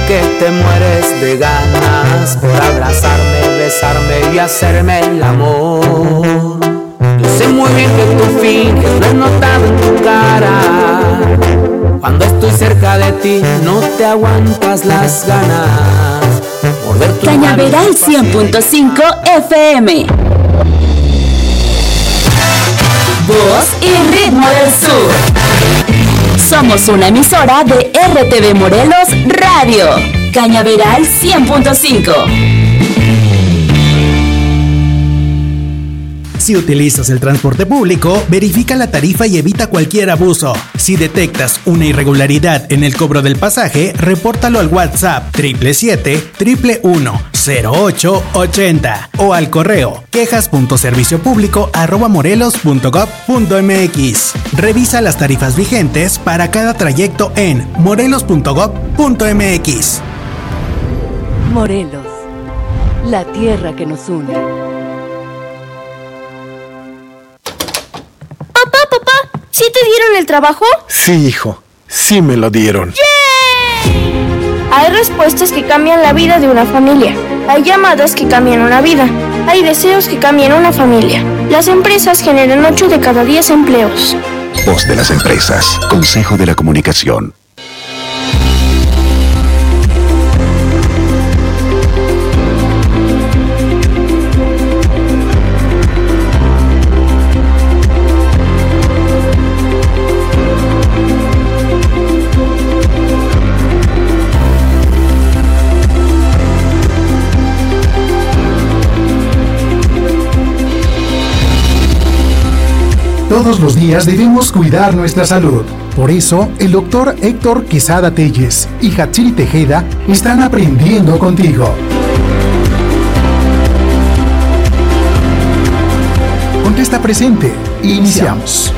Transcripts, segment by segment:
que te mueres de ganas por abrazarme, besarme y hacerme el amor. Yo sé muy bien que tú finges, lo he notado en tu cara. Cuando estoy cerca de ti no te aguantas las ganas por ver tu Cañaveral 100.5 FM. Voz y ritmo del sur. Somos una emisora de RTV Morelos Radio. Cañaveral 100.5. Si utilizas el transporte público, verifica la tarifa y evita cualquier abuso. Si detectas una irregularidad en el cobro del pasaje, repórtalo al WhatsApp 777-111-0880 o al correo quejas.serviciopublico@morelos.gov.mx. Revisa las tarifas vigentes para cada trayecto en morelos.gov.mx. Morelos, la tierra que nos une. Papá, ¿sí te dieron el trabajo? Sí, hijo, sí me lo dieron. ¡Yay! Hay respuestas que cambian la vida de una familia. Hay llamadas que cambian una vida. Hay deseos que cambian una familia. Las empresas generan 8 de cada 10 empleos. Voz de las empresas. Consejo de la Comunicación. Todos los días debemos cuidar nuestra salud. Por eso, el doctor Héctor Quesada Telles y Hatsiri Tejeda están aprendiendo contigo. Contesta presente. Iniciamos.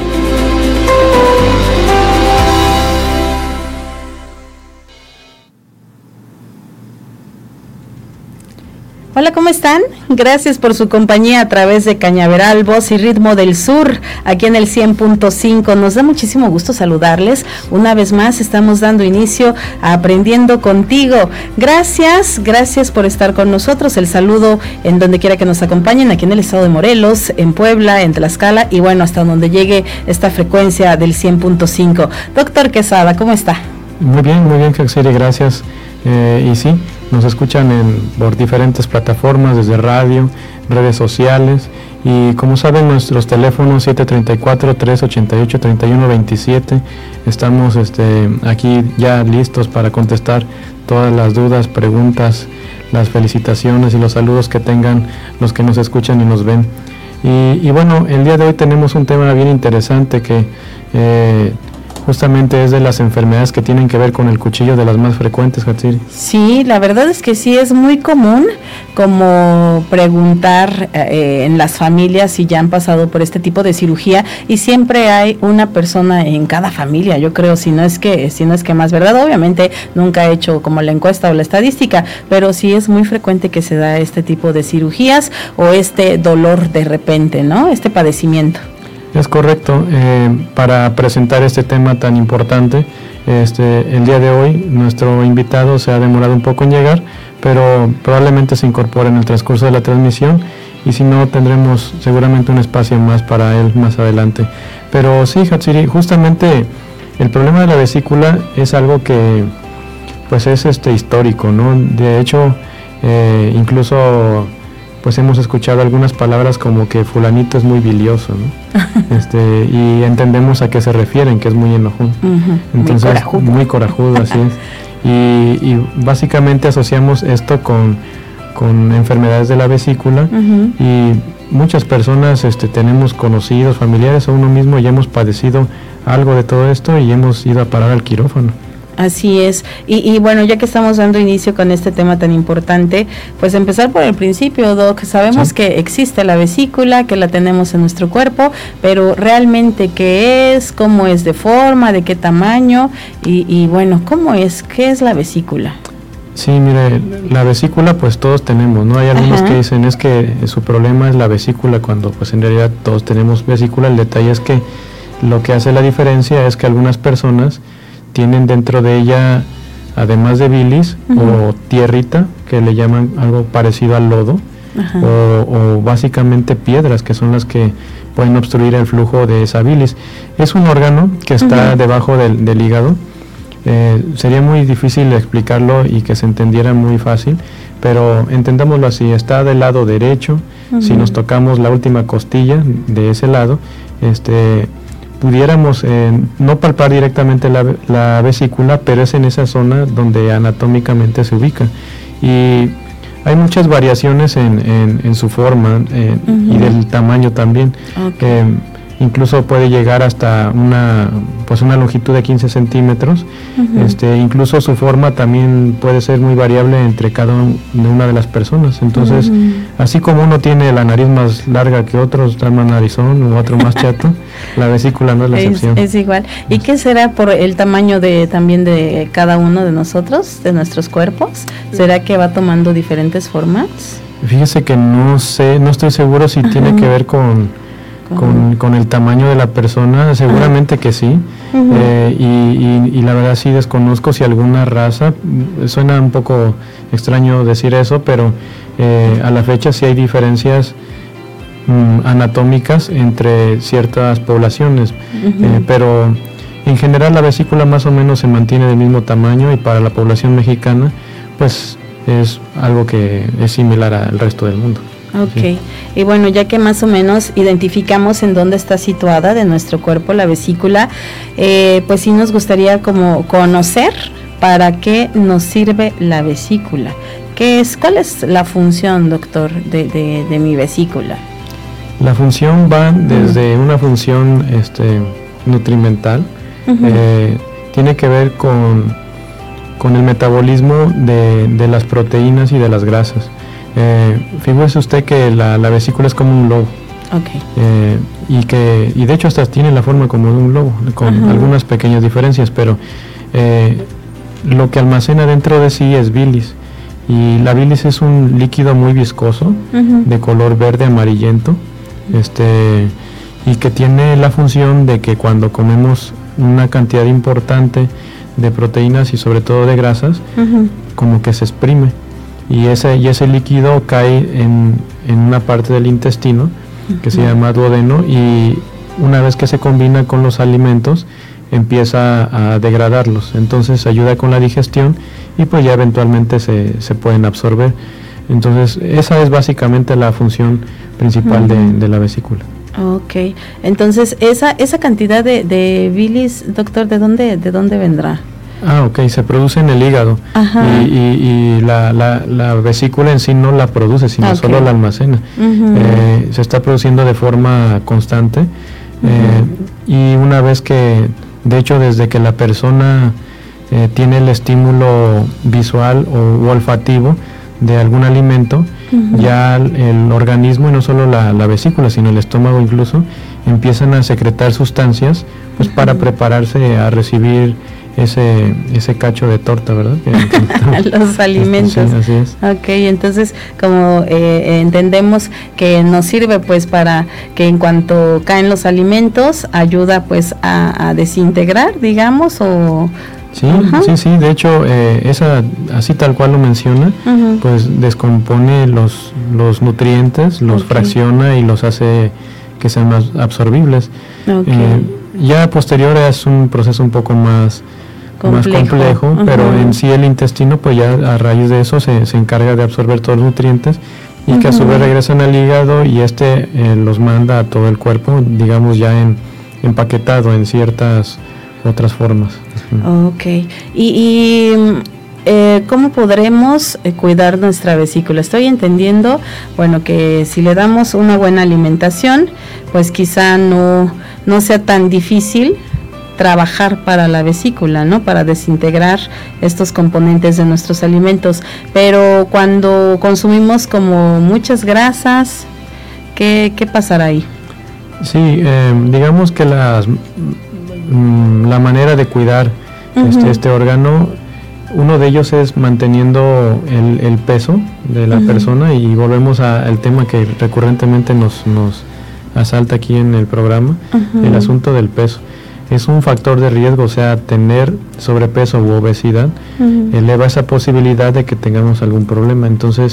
Hola, ¿cómo están? Gracias por su compañía a través de Cañaveral, Voz y Ritmo del Sur, aquí en el 100.5. Nos da muchísimo gusto saludarles. Una vez más estamos dando inicio a Aprendiendo Contigo. Gracias por estar con nosotros. El saludo en donde quiera que nos acompañen, aquí en el estado de Morelos, en Puebla, en Tlaxcala y bueno, hasta donde llegue esta frecuencia del 100.5. Doctor Quesada, ¿cómo está? Muy bien, Hatsiri, gracias. Y sí, nos escuchan por diferentes plataformas, desde radio, redes sociales y como saben nuestros teléfonos 734-388-3127. Estamos aquí ya listos para contestar todas las dudas, preguntas, las felicitaciones y los saludos que tengan los que nos escuchan y nos ven. Y bueno, el día de hoy tenemos un tema bien interesante que justamente es de las enfermedades que tienen que ver con el cuchillo, de las más frecuentes, Hatsiri. Sí, la verdad es que sí, es muy común como preguntar en las familias si ya han pasado por este tipo de cirugía y siempre hay una persona en cada familia, yo creo, si no es que más, ¿verdad? Obviamente nunca he hecho como la encuesta o la estadística, pero sí es muy frecuente que se da este tipo de cirugías o este dolor de repente, ¿no? Este padecimiento. Es correcto. Para presentar este tema tan importante, el día de hoy nuestro invitado se ha demorado un poco en llegar, pero probablemente se incorpore en el transcurso de la transmisión y si no tendremos seguramente un espacio más para él más adelante. Pero sí, Hatsiri, justamente el problema de la vesícula es algo que pues es histórico, ¿no? De hecho, incluso pues hemos escuchado algunas palabras como que fulanito es muy bilioso, ¿no? Y entendemos a qué se refieren, que es muy enojón. Entonces, muy corajudo, así es. Y básicamente asociamos esto con enfermedades de la vesícula y muchas personas tenemos conocidos, familiares o uno mismo ya hemos padecido algo de todo esto y hemos ido a parar al quirófano. Así es, y bueno, ya que estamos dando inicio con este tema tan importante, pues empezar por el principio, Doc. Sabemos que existe la vesícula, que la tenemos en nuestro cuerpo, pero realmente qué es, cómo es de forma, de qué tamaño, y bueno, ¿cómo es? ¿Qué es la vesícula? Sí, mire, la vesícula pues todos tenemos, ¿no? Hay algunos que dicen es que su problema es la vesícula, cuando pues en realidad todos tenemos vesícula. El detalle es que lo que hace la diferencia es que algunas personas tienen dentro de ella además de bilis o tierrita, que le llaman algo parecido al lodo, o básicamente piedras, que son las que pueden obstruir el flujo de esa bilis. Es un órgano que está debajo del hígado. Sería muy difícil explicarlo y que se entendiera muy fácil, pero entendámoslo así: está del lado derecho. Si nos tocamos la última costilla de ese lado, pudiéramos no palpar directamente la vesícula, pero es en esa zona donde anatómicamente se ubica. Y hay muchas variaciones en su forma y del tamaño también. Incluso puede llegar hasta una longitud de 15 centímetros. Incluso su forma también puede ser muy variable entre cada una de las personas. Entonces, así como uno tiene la nariz más larga que otros, está más narizón u otro más chato, la vesícula no es la excepción. Es igual. ¿Y qué será por el tamaño también de cada uno de nosotros, de nuestros cuerpos? ¿Será que va tomando diferentes formas? Fíjese que no estoy seguro si tiene que ver con el tamaño de la persona. Seguramente que sí. Y la verdad sí desconozco si alguna raza, suena un poco extraño decir eso, pero a la fecha sí hay diferencias anatómicas entre ciertas poblaciones, pero en general la vesícula más o menos se mantiene del mismo tamaño, y para la población mexicana pues es algo que es similar al resto del mundo. Ok, y bueno, ya que más o menos identificamos en dónde está situada de nuestro cuerpo la vesícula, pues sí nos gustaría como conocer para qué nos sirve la vesícula. ¿Cuál es la función, doctor, de mi vesícula? La función va desde una función nutrimental, tiene que ver con el metabolismo de las proteínas y de las grasas. Fíjese usted que la vesícula es como un globo, y de hecho hasta tiene la forma como de un globo, con algunas pequeñas diferencias, pero lo que almacena dentro de sí es bilis, y la bilis es un líquido muy viscoso, de color verde amarillento, y que tiene la función de que cuando comemos una cantidad importante de proteínas y sobre todo de grasas, como que se exprime. Y ese líquido cae en una parte del intestino que se llama duodeno, y una vez que se combina con los alimentos empieza a degradarlos, entonces ayuda con la digestión y pues ya eventualmente se pueden absorber. Entonces esa es básicamente la función principal de la vesícula. Ok, entonces esa cantidad de bilis, doctor, ¿de dónde vendrá? Ok, se produce en el hígado, y la vesícula en sí no la produce, sino solo la almacena. Se está produciendo de forma constante, y una vez que, de hecho, desde que la persona tiene el estímulo visual o olfativo de algún alimento, ya el organismo, y no solo la vesícula, sino el estómago incluso, empiezan a secretar sustancias pues para prepararse a recibir ese cacho de torta, ¿verdad? Los alimentos. Sí, así es. Ok, entonces como entendemos que nos sirve pues para que en cuanto caen los alimentos ayuda pues a desintegrar, digamos, o... Sí, de hecho esa, así tal cual lo menciona, pues descompone los nutrientes, los fracciona y los hace que sean más absorbibles. Ya posterior es un proceso un poco más complejo, pero en sí el intestino pues ya a raíz de eso se encarga de absorber todos los nutrientes, y que a su vez regresan al hígado, y los manda a todo el cuerpo, digamos ya empaquetado en ciertas otras formas. Ok, y ¿cómo podremos cuidar nuestra vesícula? Estoy entendiendo, bueno, que si le damos una buena alimentación, pues quizá no sea tan difícil trabajar para la vesícula, ¿no? Para desintegrar estos componentes de nuestros alimentos. Pero cuando consumimos como muchas grasas, ¿qué pasará ahí? Sí, digamos que la manera de cuidar este órgano, uno de ellos es manteniendo el peso de la persona, y volvemos al tema que recurrentemente nos asalta aquí en el programa, el asunto del peso. es un factor de riesgo, o sea, tener sobrepeso u obesidad eleva esa posibilidad de que tengamos algún problema. Entonces,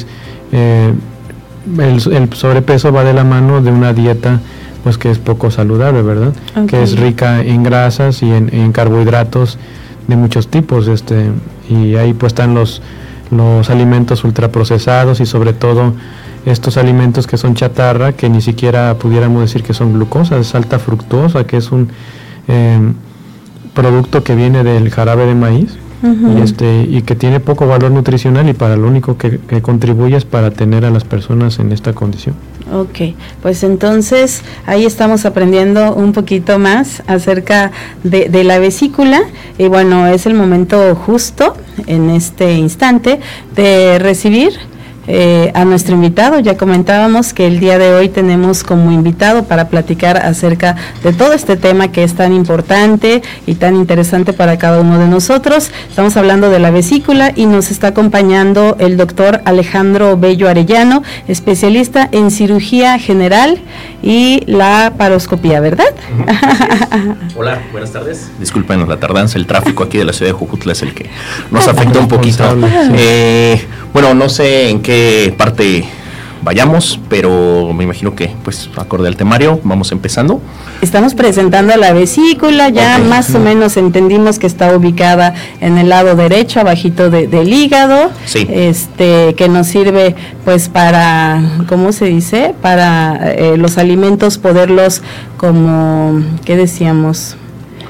el sobrepeso va de la mano de una dieta pues que es poco saludable, ¿verdad? Que es rica en grasas y en carbohidratos de muchos tipos, y ahí pues están los alimentos ultraprocesados y sobre todo estos alimentos que son chatarra, que ni siquiera pudiéramos decir que son glucosa, es alta fructosa, que es un producto que viene del jarabe de maíz, y que tiene poco valor nutricional y para lo único que contribuye es para tener a las personas en esta condición. Ok, pues entonces ahí estamos aprendiendo un poquito más acerca de la vesícula, y bueno, es el momento justo en este instante de recibir a nuestro invitado. Ya comentábamos que el día de hoy tenemos como invitado para platicar acerca de todo este tema que es tan importante y tan interesante para cada uno de nosotros. Estamos hablando de la vesícula y nos está acompañando el doctor Alejandro Bello Arellano, especialista en cirugía general y laparoscopía, ¿verdad? Hola, buenas tardes. Discúlpenos la tardanza, el tráfico aquí de la ciudad de Jojutla es el que nos afecta un poquito. Bueno, no sé en qué parte vayamos, pero me imagino que, pues, acorde al temario, vamos empezando. Estamos presentando la vesícula, ya más o menos entendimos que está ubicada en el lado derecho, abajito del hígado, que nos sirve, pues, para, ¿cómo se dice? Para los alimentos poderlos, como, ¿qué decíamos?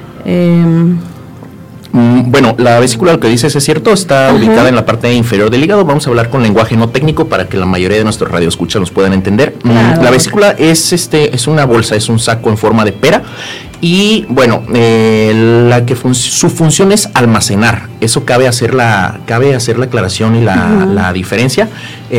Bueno, la vesícula, lo que dices es cierto, está ubicada en la parte inferior del hígado. Vamos a hablar con lenguaje no técnico para que la mayoría de nuestros radioescuchas nos puedan entender. La vesícula es una bolsa, es un saco en forma de pera. Y bueno, su función es almacenar. Eso cabe hacer la aclaración y la diferencia.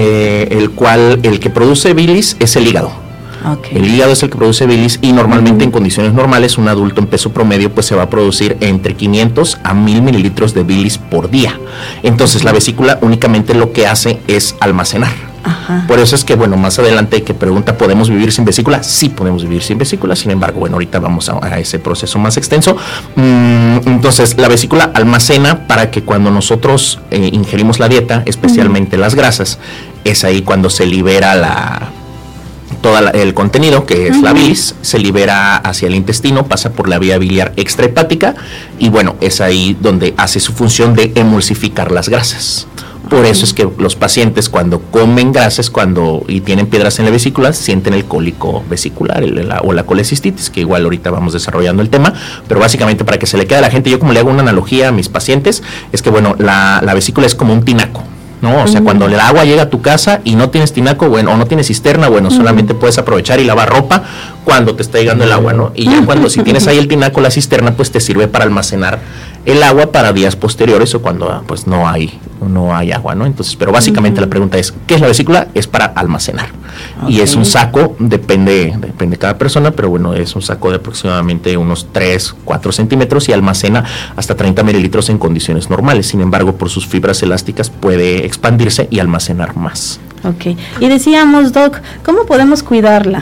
El que produce bilis es el hígado. El hígado es el que produce bilis y normalmente en condiciones normales un adulto en peso promedio pues se va a producir entre 500 a 1000 mililitros de bilis por día. Entonces la vesícula únicamente lo que hace es almacenar. Por eso es que, bueno, más adelante que pregunta, ¿podemos vivir sin vesícula? Sí podemos vivir sin vesícula, sin embargo, bueno, ahorita vamos a ese proceso más extenso. Entonces, la vesícula almacena para que cuando nosotros ingerimos la dieta, especialmente las grasas, es ahí cuando se libera todo el contenido, que es la bilis, se libera hacia el intestino, pasa por la vía biliar extrahepática y bueno, es ahí donde hace su función de emulsificar las grasas. Por eso es que los pacientes cuando comen grasas y tienen piedras en la vesícula sienten el cólico vesicular o la colecistitis, que igual ahorita vamos desarrollando el tema, pero básicamente para que se le quede a la gente, yo como le hago una analogía a mis pacientes, es que bueno, la vesícula es como un tinaco, ¿no? O sea, cuando el agua llega a tu casa y no tienes tinaco, bueno, o no tienes cisterna, bueno, solamente puedes aprovechar y lavar ropa cuando te está llegando el agua, ¿no? Y ya si tienes ahí el tinaco, la cisterna, pues te sirve para almacenar el agua para días posteriores o cuando pues no hay agua, ¿no? Entonces, pero básicamente la pregunta es, ¿qué es la vesícula? Es para almacenar. Y es un saco, depende de cada persona, pero bueno, es un saco de aproximadamente unos 3-4 centímetros y almacena hasta 30 mililitros en condiciones normales. Sin embargo, por sus fibras elásticas puede expandirse y almacenar más. Y decíamos, Doc, ¿cómo podemos cuidarla?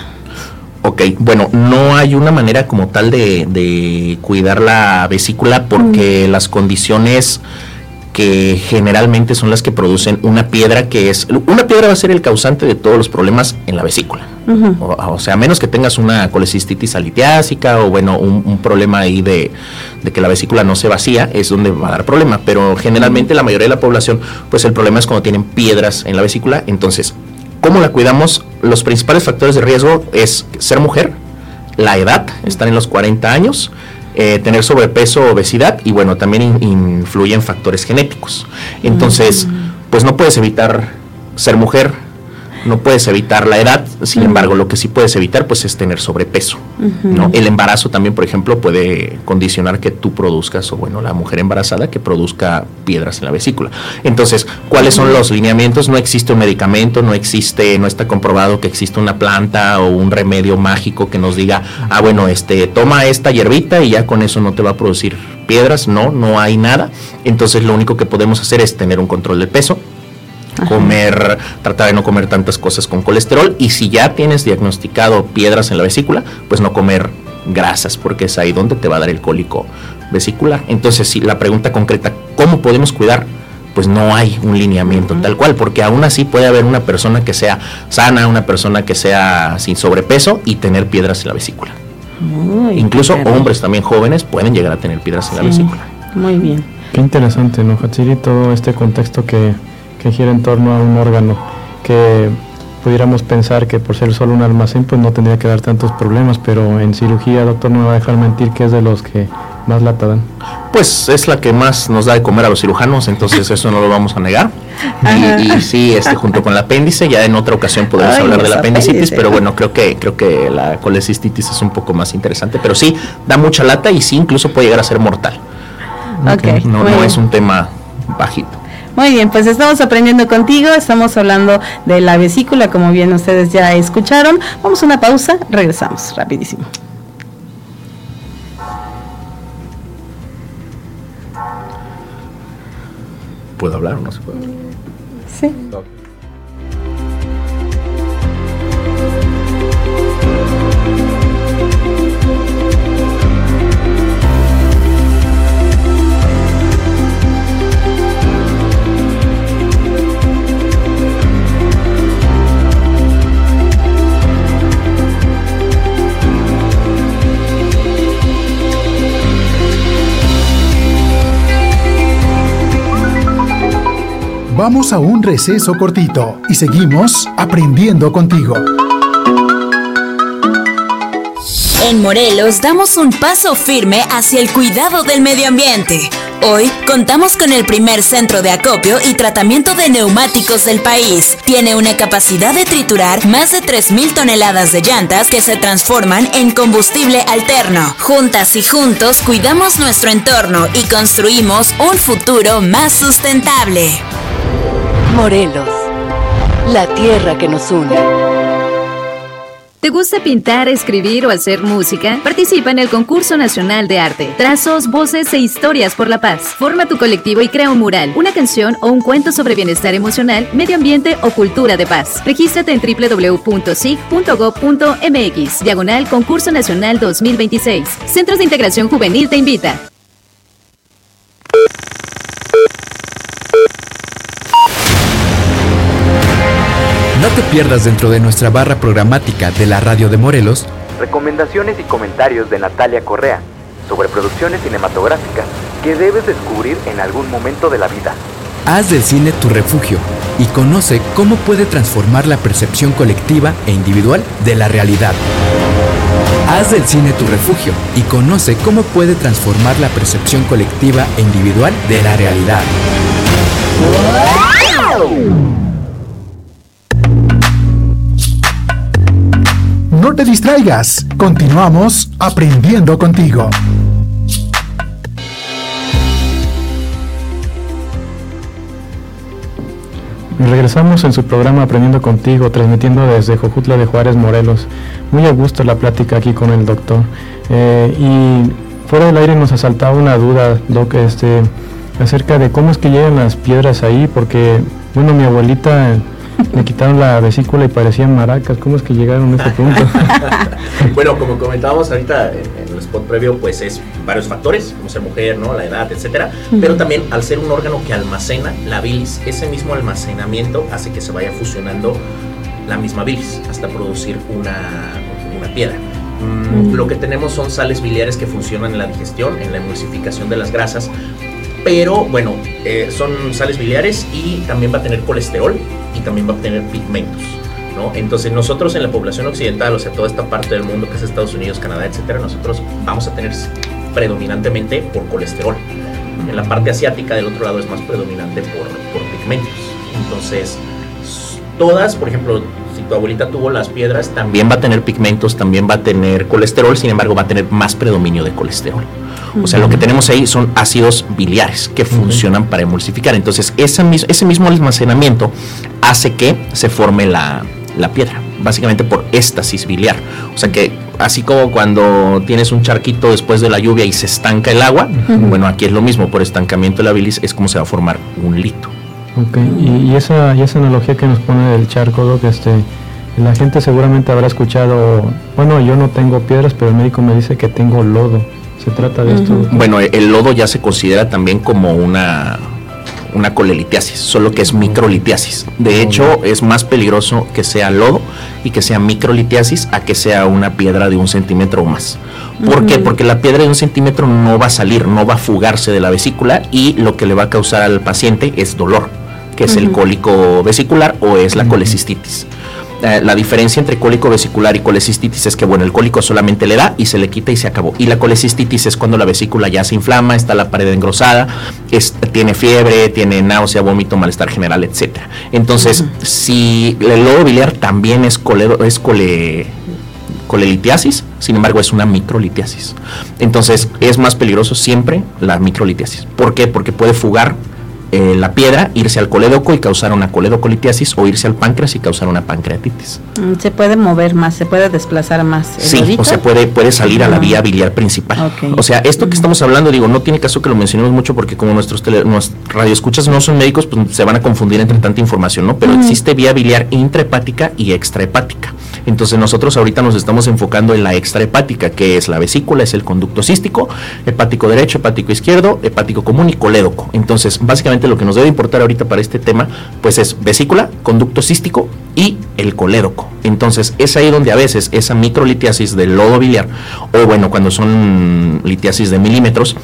Bueno, no hay una manera como tal de cuidar la vesícula porque las condiciones que generalmente son las que producen una piedra va a ser el causante de todos los problemas en la vesícula. O sea, a menos que tengas una colecistitis alitiásica o bueno, un problema ahí de que la vesícula no se vacía, es donde va a dar problema, pero generalmente la mayoría de la población, pues el problema es cuando tienen piedras en la vesícula. Entonces, ¿cómo la cuidamos? Los principales factores de riesgo es ser mujer, la edad, estar en los 40 años, tener sobrepeso o obesidad y bueno, también influyen factores genéticos. Entonces, pues no puedes evitar ser mujer, no puedes evitar la edad, sin embargo, lo que sí puedes evitar pues es tener sobrepeso, ¿no? El embarazo también, por ejemplo, puede condicionar que tú produzcas, o bueno, la mujer embarazada que produzca piedras en la vesícula. Entonces, ¿cuáles son los lineamientos? No existe un medicamento, no está comprobado que existe una planta o un remedio mágico que nos diga, bueno, toma esta hierbita y ya con eso no te va a producir piedras. No hay nada. Entonces, lo único que podemos hacer es tener un control del peso, tratar de no comer tantas cosas con colesterol y si ya tienes diagnosticado piedras en la vesícula, pues no comer grasas, porque es ahí donde te va a dar el cólico vesicular. Entonces, si la pregunta concreta, ¿cómo podemos cuidar? Pues no hay un lineamiento tal cual, porque aún así puede haber una persona que sea sana, una persona que sea sin sobrepeso y tener piedras en la vesícula. Incluso hombres también jóvenes pueden llegar a tener piedras en la vesícula. Muy bien. Qué interesante, ¿no, Hatsiri? Todo este contexto que gira en torno a un órgano que pudiéramos pensar que por ser solo un almacén pues no tendría que dar tantos problemas, pero en cirugía, doctor, no me va a dejar mentir que es de los que más lata dan. Pues es la que más nos da de comer a los cirujanos, entonces eso no lo vamos a negar. Y sí, junto con el apéndice, ya en otra ocasión podemos hablar de la apendicitis, pero bueno, creo que la colecistitis es un poco más interesante, pero sí, da mucha lata y sí, incluso puede llegar a ser mortal. No es un tema bajito. Muy bien, pues estamos aprendiendo contigo, estamos hablando de la vesícula, como bien ustedes ya escucharon. Vamos a una pausa, regresamos rapidísimo. ¿Puedo hablar o no se puede? Sí. Vamos a un receso cortito y seguimos aprendiendo contigo. En Morelos damos un paso firme hacia el cuidado del medio ambiente. Hoy contamos con el primer centro de acopio y tratamiento de neumáticos del país. Tiene una capacidad de triturar más de 3,000 toneladas de llantas que se transforman en combustible alterno. Juntas y juntos cuidamos nuestro entorno y construimos un futuro más sustentable. Morelos, la tierra que nos une. ¿Te gusta pintar, escribir o hacer música? Participa en el Concurso Nacional de Arte. Trazos, voces e historias por la paz. Forma tu colectivo y crea un mural, una canción o un cuento sobre bienestar emocional, medio ambiente o cultura de paz. Regístrate en www.sig.gov.mx, /Concurso Nacional 2026. Centros de Integración Juvenil te invita. No te pierdas dentro de nuestra barra programática de la Radio de Morelos recomendaciones y comentarios de Natalia Correa sobre producciones cinematográficas que debes descubrir en algún momento de la vida. Haz del cine tu refugio y conoce cómo puede transformar la percepción colectiva e individual de la realidad. Haz del cine tu refugio y conoce cómo puede transformar la percepción colectiva e individual de la realidad. No te distraigas, continuamos aprendiendo contigo. Regresamos en su programa Aprendiendo Contigo, transmitiendo desde Jojutla de Juárez, Morelos. Muy a gusto la plática aquí con el doctor. Y fuera del aire nos asaltaba una duda, Doc, acerca de cómo es que llegan las piedras ahí, porque, bueno, mi abuelita le quitaron la vesícula y parecían maracas. ¿Cómo es que llegaron a este punto? Bueno, como comentábamos ahorita en el spot previo, pues es varios factores, como ser mujer, ¿no? La edad, etcétera, pero también al ser un órgano que almacena la bilis, ese mismo almacenamiento hace que se vaya fusionando la misma bilis hasta producir una piedra. Lo que tenemos son sales biliares que funcionan en la digestión, en la emulsificación de las grasas, pero bueno, son sales biliares y también va a tener colesterol y también va a tener pigmentos, ¿no? Entonces nosotros en la población occidental, o sea, toda esta parte del mundo que es Estados Unidos, Canadá, etcétera, nosotros vamos a tener predominantemente por colesterol. En la parte asiática del otro lado es más predominante por pigmentos. Entonces, todas, por ejemplo, si tu abuelita tuvo las piedras, también va a tener pigmentos, también va a tener colesterol, sin embargo va a tener más predominio de colesterol. O sea, lo que tenemos ahí son ácidos biliares que funcionan para emulsificar. Entonces, ese mismo almacenamiento hace que se forme la piedra, básicamente por éstasis biliar. O sea que, así como cuando tienes un charquito después de la lluvia y se estanca el agua, bueno, aquí es lo mismo, por estancamiento de la bilis es como se va a formar un lito. Ok, y esa analogía que nos pone del charco, Doc, La gente seguramente habrá escuchado, bueno, yo no tengo piedras, pero el médico me dice que tengo lodo. ¿Se trata de esto? Bueno, el lodo ya se considera también como una colelitiasis, solo que es microlitiasis. De hecho, es más peligroso que sea lodo y que sea microlitiasis a que sea una piedra de 1 centímetro o más. ¿Por qué? Porque la piedra de 1 centímetro no va a salir, no va a fugarse de la vesícula, y lo que le va a causar al paciente es dolor, que es el cólico vesicular o es la colecistitis. La diferencia entre cólico vesicular y colecistitis es que, bueno, el cólico solamente le da y se le quita y se acabó. Y la colecistitis es cuando la vesícula ya se inflama, está la pared engrosada, tiene fiebre, tiene náusea, vómito, malestar general, etcétera. Entonces, si el lodo biliar también es colelitiasis, sin embargo es una microlitiasis. Entonces, es más peligroso siempre la microlitiasis. ¿Por qué? Porque puede fugar la piedra, irse al colédoco y causar una coledocolitiasis, o irse al páncreas y causar una pancreatitis. Se puede mover más, se puede desplazar más. Sí, o sea, puede salir a la vía biliar principal. Okay. O sea, esto que estamos hablando, digo, no tiene caso que lo mencionemos mucho, porque como nuestros radioescuchas no son médicos, pues se van a confundir entre tanta información, ¿no? Pero existe vía biliar intrahepática y extrahepática. Entonces nosotros ahorita nos estamos enfocando en la extrahepática, que es la vesícula, es el conducto cístico, hepático derecho, hepático izquierdo, hepático común y colédoco. Entonces, básicamente lo que nos debe importar ahorita para este tema, pues es vesícula, conducto cístico y el colédoco. Entonces, es ahí donde a veces esa microlitiasis del lodo biliar, o bueno, cuando son litiasis de milímetros,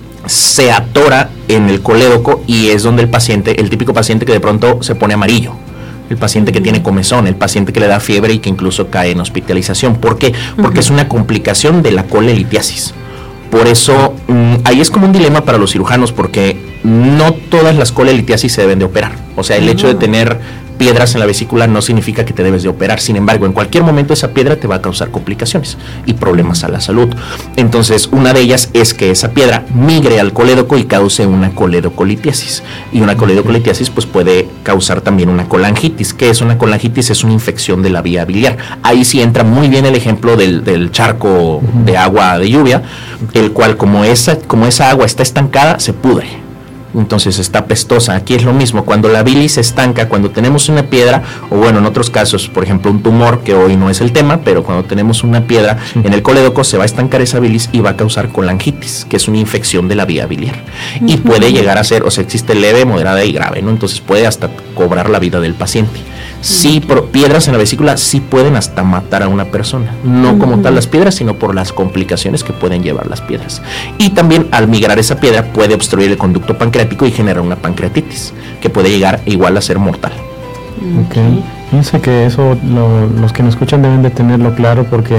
se atora en el colédoco, y es donde el típico paciente que de pronto se pone amarillo, el paciente que tiene comezón, el paciente que le da fiebre y que incluso cae en hospitalización. ¿Por qué? Porque es una complicación de la colelitiasis. Por eso, ahí es como un dilema para los cirujanos, porque no todas las colelitiasis se deben de operar. O sea, el hecho de tener piedras en la vesícula no significa que te debes de operar. Sin embargo, en cualquier momento esa piedra te va a causar complicaciones y problemas a la salud. Entonces, una de ellas es que esa piedra migre al colédoco y cause una coledocolitiasis. Y una coledocolitiasis pues puede causar también una colangitis. ¿Qué es una colangitis? Es una infección de la vía biliar. Ahí sí entra muy bien el ejemplo del charco de agua de lluvia, el cual como esa agua está estancada, se pudre. Entonces está pestosa. Aquí es lo mismo, cuando la bilis se estanca, cuando tenemos una piedra, o bueno, en otros casos, por ejemplo, un tumor, que hoy no es el tema, pero cuando tenemos una piedra en el colédoco, se va a estancar esa bilis y va a causar colangitis, que es una infección de la vía biliar. Y puede llegar a ser, o sea, existe leve, moderada y grave, ¿no? Entonces puede hasta cobrar la vida del paciente. Sí, por piedras en la vesícula sí pueden hasta matar a una persona, no como tal las piedras, sino por las complicaciones que pueden llevar las piedras. Y también al migrar esa piedra puede obstruir el conducto pancreático y generar una pancreatitis, que puede llegar igual a ser mortal. Okay. Piensa que eso los que nos escuchan deben de tenerlo claro, porque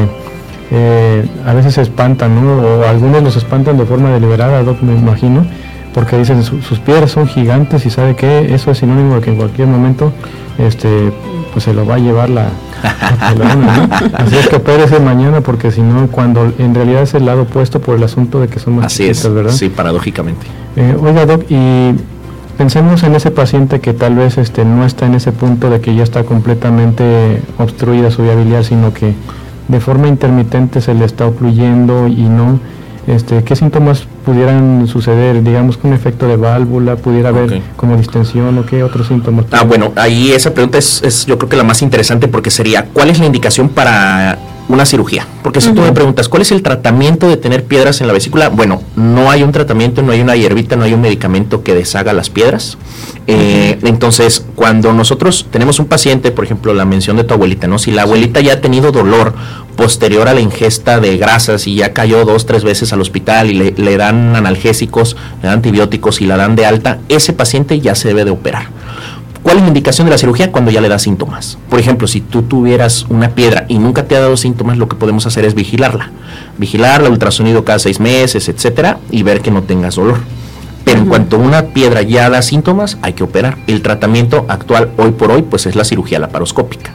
a veces se espantan, ¿no? O algunos los espantan de forma deliberada, Doc, me imagino, porque dicen sus piedras son gigantes, y sabe que eso es sinónimo de que en cualquier momento pues se lo va a llevar la pelona, ¿no? Así es que opérese mañana, porque si no, cuando en realidad es el lado opuesto por el asunto de que son más chiquitas, ¿verdad? Sí, paradójicamente. Oiga, Doc, y pensemos en ese paciente que tal vez no está en ese punto de que ya está completamente obstruida su vía biliar, sino que de forma intermitente se le está ocluyendo y no. ¿Qué síntomas pudieran suceder? Digamos que un efecto de válvula, pudiera haber como distensión, o qué otros síntomas. Bueno, ahí esa pregunta es yo creo que la más interesante, porque sería, ¿cuál es la indicación para una cirugía? Porque si tú me preguntas, ¿cuál es el tratamiento de tener piedras en la vesícula? Bueno, no hay un tratamiento, no hay una hierbita, no hay un medicamento que deshaga las piedras. Entonces, cuando nosotros tenemos un paciente, por ejemplo, la mención de tu abuelita, ¿no? Si la abuelita ya ha tenido dolor posterior a la ingesta de grasas y ya cayó 2-3 veces al hospital y le dan analgésicos, le dan antibióticos y la dan de alta, ese paciente ya se debe de operar. ¿Cuál es la indicación de la cirugía? Cuando ya le da síntomas. Por ejemplo, si tú tuvieras una piedra y nunca te ha dado síntomas, lo que podemos hacer es vigilarla, ultrasonido cada 6 meses, etcétera, y ver que no tengas dolor. Pero en cuanto una piedra ya da síntomas, hay que operar. El tratamiento actual, hoy por hoy, pues es la cirugía laparoscópica.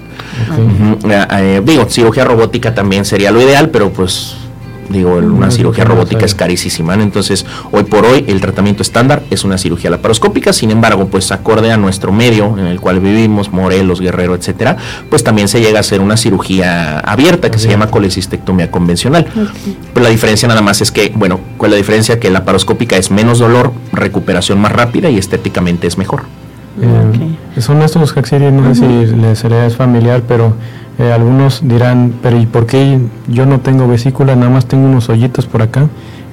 Cirugía robótica también sería lo ideal, pero pues una cirugía robótica es carísima, ¿no? Entonces, hoy por hoy el tratamiento estándar es una cirugía laparoscópica. Sin embargo, pues acorde a nuestro medio en el cual vivimos, Morelos, Guerrero, etcétera, pues también se llega a hacer una cirugía abierta que se llama colecistectomía convencional. Pero la diferencia nada más es que, ¿cuál es la diferencia? Que la laparoscópica es menos dolor, recuperación más rápida y estéticamente es mejor. Son estos Haxiri, no sé si les es familiar, pero Algunos dirán, pero ¿y por qué yo no tengo vesícula, nada más tengo unos hoyitos por acá?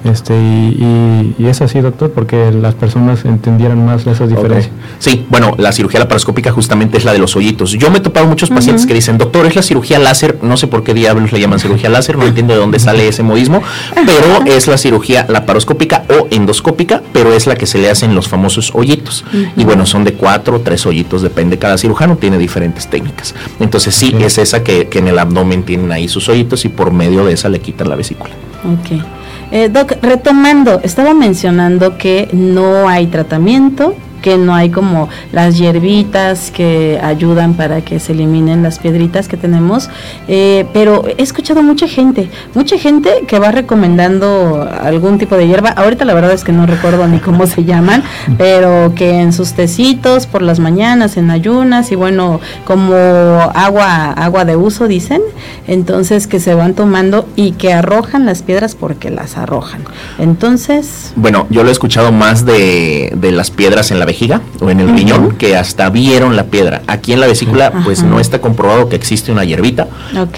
Y es así, doctor, porque las personas entendieran más esas diferencias. Okay. Sí, bueno, la cirugía laparoscópica justamente es la de los hoyitos. Yo me he topado muchos pacientes que dicen, doctor, es la cirugía láser, no sé por qué diablos le llaman cirugía láser, no entiendo de dónde sale ese modismo, pero es la cirugía laparoscópica o endoscópica, pero es la que se le hacen los famosos hoyitos. Y bueno, son de 4 o 3 hoyitos, depende, cada cirujano tiene diferentes técnicas. Entonces sí, es esa que en el abdomen tienen ahí sus hoyitos y por medio de esa le quitan la vesícula. Ok. Doc, retomando, estaba mencionando que no hay tratamiento, que no hay como las hierbitas que ayudan para que se eliminen las piedritas que tenemos, pero he escuchado mucha gente que va recomendando algún tipo de hierba. Ahorita la verdad es que no recuerdo ni cómo se llaman, pero que en sus tecitos por las mañanas, en ayunas, y bueno, como agua de uso dicen, entonces que se van tomando y que arrojan las piedras porque las arrojan. Entonces, bueno, yo lo he escuchado más de las piedras en la vejiga o en el riñón, que hasta vieron la piedra. Aquí en la vesícula, pues no está comprobado que existe una hierbita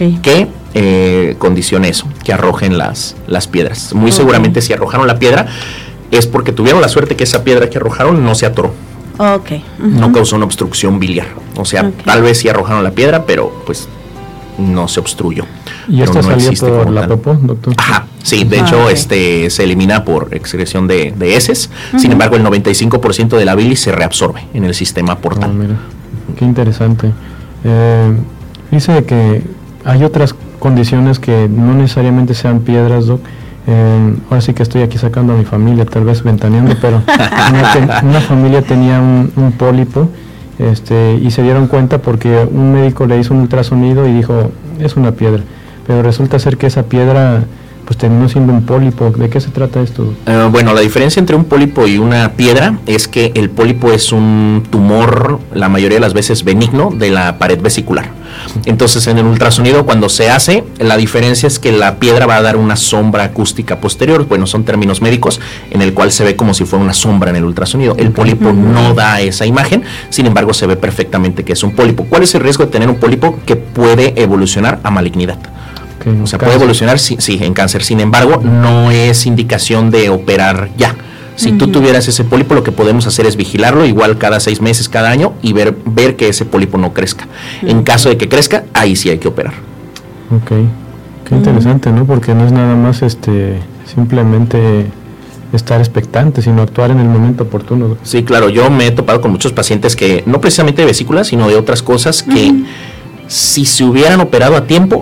que condicione eso, que arrojen las piedras. Muy seguramente si arrojaron la piedra es porque tuvieron la suerte que esa piedra que arrojaron no se atoró. No causó una obstrucción biliar. O sea, tal vez sí arrojaron la piedra, pero pues no se obstruyó. ¿Y esto salió por la popó, doctor? Ajá, sí, de hecho se elimina por excreción de heces. Sin embargo, el 95% de la bilis se reabsorbe en el sistema portal. Mira, qué interesante. Dice que hay otras condiciones que no necesariamente sean piedras, doc. Ahora sí que estoy aquí sacando a mi familia, tal vez ventaneando, pero una familia tenía un pólipo. Y se dieron cuenta porque un médico le hizo un ultrasonido y dijo, es una piedra, pero resulta ser que esa piedra pues terminó siendo un pólipo. ¿De qué se trata esto? Bueno, la diferencia entre un pólipo y una piedra es que el pólipo es un tumor, la mayoría de las veces benigno, de la pared vesicular. Entonces en el ultrasonido cuando se hace, la diferencia es que la piedra va a dar una sombra acústica posterior. Bueno, son términos médicos en el cual se ve como si fuera una sombra en el ultrasonido. El pólipo no da esa imagen, sin embargo se ve perfectamente que es un pólipo. ¿Cuál es el riesgo de tener un pólipo? Que puede evolucionar a malignidad. O sea, puede evolucionar, sí, en cáncer. Sin embargo, no es indicación de operar ya. Si tú tuvieras ese pólipo, lo que podemos hacer es vigilarlo igual cada 6 meses, cada año, y ver que ese pólipo no crezca. En caso de que crezca, ahí sí hay que operar. Ok, qué interesante, ¿no? Porque no es nada más simplemente estar expectante, sino actuar en el momento oportuno. Sí, claro, yo me he topado con muchos pacientes que, no precisamente de vesícula, sino de otras cosas, que si se hubieran operado a tiempo,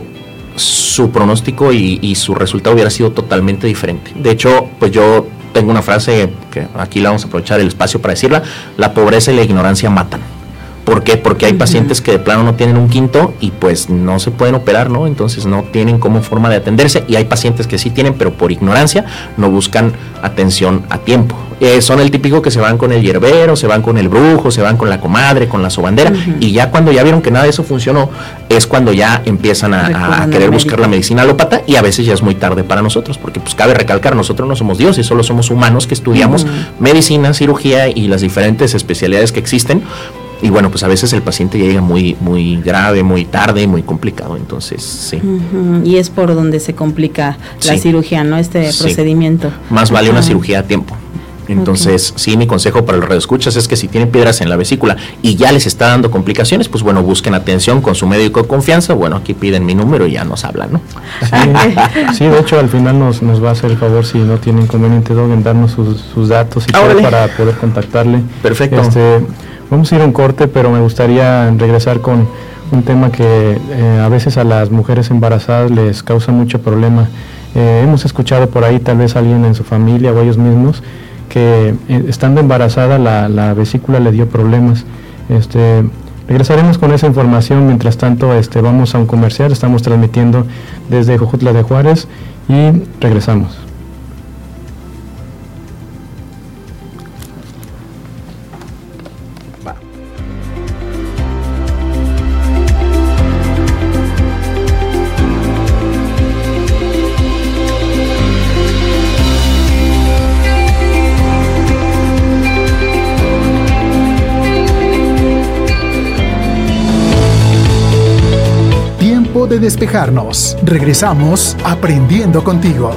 su pronóstico y su resultado hubiera sido totalmente diferente. De hecho, pues yo tengo una frase que aquí la vamos a aprovechar el espacio para decirla: la pobreza y la ignorancia matan. ¿Por qué? Porque hay pacientes que de plano no tienen un quinto y pues no se pueden operar, ¿no? Entonces no tienen como forma de atenderse, y hay pacientes que sí tienen, pero por ignorancia no buscan atención a tiempo. Son el típico que se van con el hierbero, se van con el brujo, se van con la comadre, con la sobandera, y ya cuando ya vieron que nada de eso funcionó, es cuando ya empiezan a querer buscar la medicina alópata, y a veces ya es muy tarde para nosotros, porque pues cabe recalcar, nosotros no somos dioses, solo somos humanos que estudiamos medicina, cirugía y las diferentes especialidades que existen. Y bueno, pues a veces el paciente llega muy, muy grave, muy tarde, muy complicado, entonces sí. Y es por donde se complica la cirugía, ¿no? Procedimiento. Más vale una cirugía a tiempo. Entonces, sí, mi consejo para los radioescuchas es que si tienen piedras en la vesícula y ya les está dando complicaciones, pues bueno, busquen atención con su médico de confianza. Bueno, aquí piden mi número y ya nos hablan, ¿no? Sí, de hecho, al final nos va a hacer el favor, si no tiene inconveniente, Doc, en darnos sus datos y todo para poder contactarle. Perfecto. Vamos a ir a un corte, pero me gustaría regresar con un tema que a veces a las mujeres embarazadas les causa mucho problema. Hemos escuchado por ahí tal vez alguien en su familia o ellos mismos que estando embarazada la vesícula le dio problemas. Regresaremos con esa información. Mientras tanto, vamos a un comercial. Estamos transmitiendo desde Jojutla de Juárez y regresamos. de despejarnos. Regresamos aprendiendo contigo.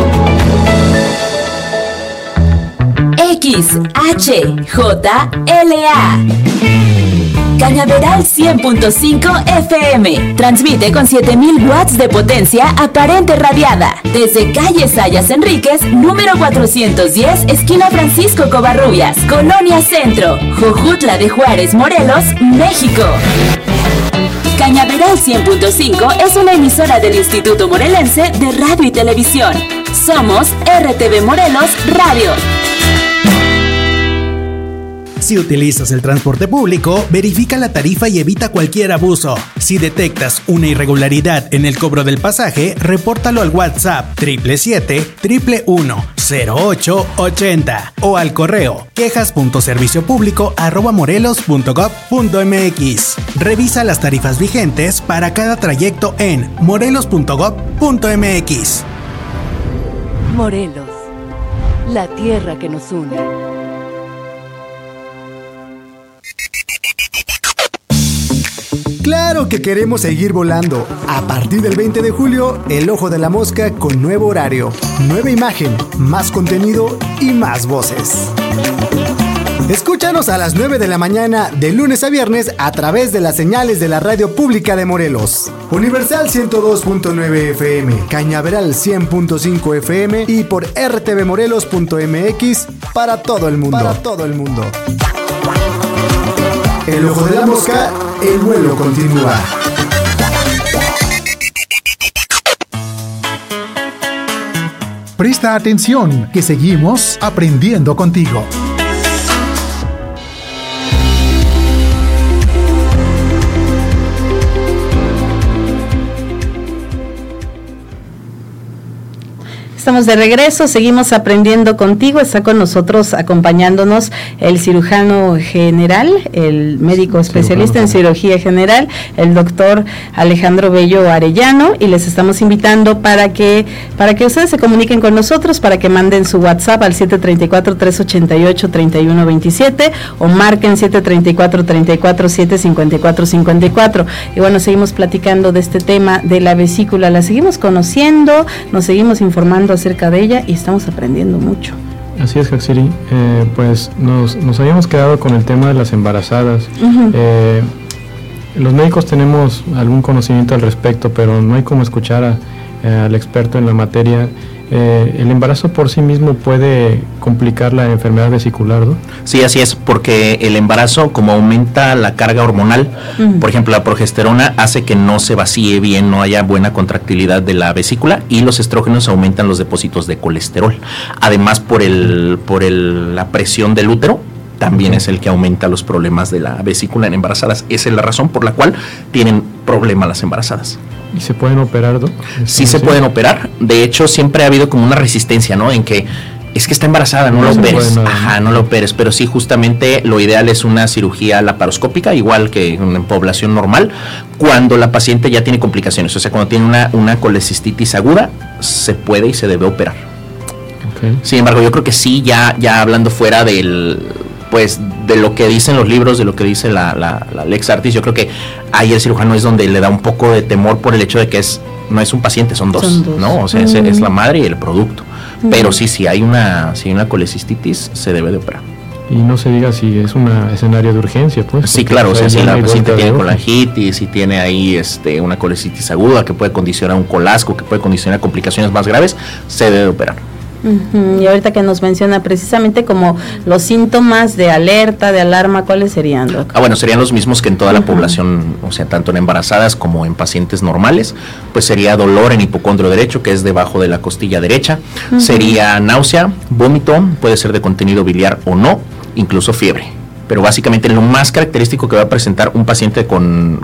XHJLA Cañaveral 100.5 FM. Transmite con 7000 watts de potencia aparente radiada. Desde calle Sayas Enríquez, número 410, esquina Francisco Covarrubias, Colonia Centro, Jojutla de Juárez, Morelos, México. Cañaveral 100.5 es una emisora del Instituto Morelense de Radio y Televisión. Somos RTV Morelos Radio. Si utilizas el transporte público, verifica la tarifa y evita cualquier abuso. Si detectas una irregularidad en el cobro del pasaje, repórtalo al WhatsApp 777-111-0880 o al correo quejas.serviciopublico@morelos.gov.mx. Revisa las tarifas vigentes para cada trayecto en morelos.gov.mx. Morelos, la tierra que nos une. ¡Claro que queremos seguir volando! A partir del 20 de julio, El Ojo de la Mosca con nuevo horario, nueva imagen, más contenido y más voces. Escúchanos a las 9 de la mañana de lunes a viernes a través de las señales de la Radio Pública de Morelos. Universal 102.9 FM, Cañaveral 100.5 FM y por rtvmorelos.mx para todo el mundo. El Ojo de la Mosca, el vuelo continúa. Presta atención, que seguimos aprendiendo contigo. Estamos de regreso, seguimos aprendiendo contigo. Está con nosotros acompañándonos el cirujano general, el médico especialista en cirugía general, el doctor Alejandro Bello Arellano, y les estamos invitando para que ustedes se comuniquen con nosotros, para que manden su WhatsApp al 734-388-3127 o marquen 734-347-5454. Y bueno, seguimos platicando de este tema de la vesícula, la seguimos conociendo, nos seguimos informando acerca de ella y estamos aprendiendo mucho. Así es, Haxiri. Pues nos habíamos quedado con el tema de las embarazadas. Los médicos tenemos algún conocimiento al respecto, pero no hay como escuchar al experto en la materia. ¿El embarazo por sí mismo puede complicar la enfermedad vesicular, ¿no? Sí, así es, porque el embarazo, como aumenta la carga hormonal, por ejemplo, la progesterona hace que no se vacíe bien, no haya buena contractilidad de la vesícula, y los estrógenos aumentan los depósitos de colesterol. Además, por la presión del útero, también es el que aumenta los problemas de la vesícula en embarazadas. Esa es la razón por la cual tienen problemas las embarazadas. ¿Y se pueden operar, ¿no? Sí se pueden operar. De hecho, siempre ha habido como una resistencia, ¿no? En que es que está embarazada, no lo operes. No lo operes. Pero sí, justamente lo ideal es una cirugía laparoscópica, igual que en población normal, cuando la paciente ya tiene complicaciones. O sea, cuando tiene una colecistitis aguda, se puede y se debe operar. Okay. Sin embargo, yo creo que sí, ya hablando fuera de lo que dicen los libros, de lo que dice la Lex Artis, yo creo que ahí el cirujano es donde le da un poco de temor por el hecho de que no es un paciente, son dos, ¿no? O sea, es la madre y el producto. Pero si hay una colecistitis, se debe de operar. Y no se diga si es un escenario de urgencia, pues. Sí, claro, o sea, si la paciente tiene colangitis, si tiene ahí una colecitis aguda que puede condicionar un colasco, que puede condicionar complicaciones más graves, se debe de operar. Y ahorita que nos menciona precisamente como los síntomas de alerta, de alarma, ¿cuáles serían, Doc? Bueno, serían los mismos que en toda la población, o sea, tanto en embarazadas como en pacientes normales. Pues sería dolor en hipocondrio derecho, que es debajo de la costilla derecha, sería náusea, vómito, puede ser de contenido biliar o no, incluso fiebre. Pero básicamente lo más característico que va a presentar un paciente con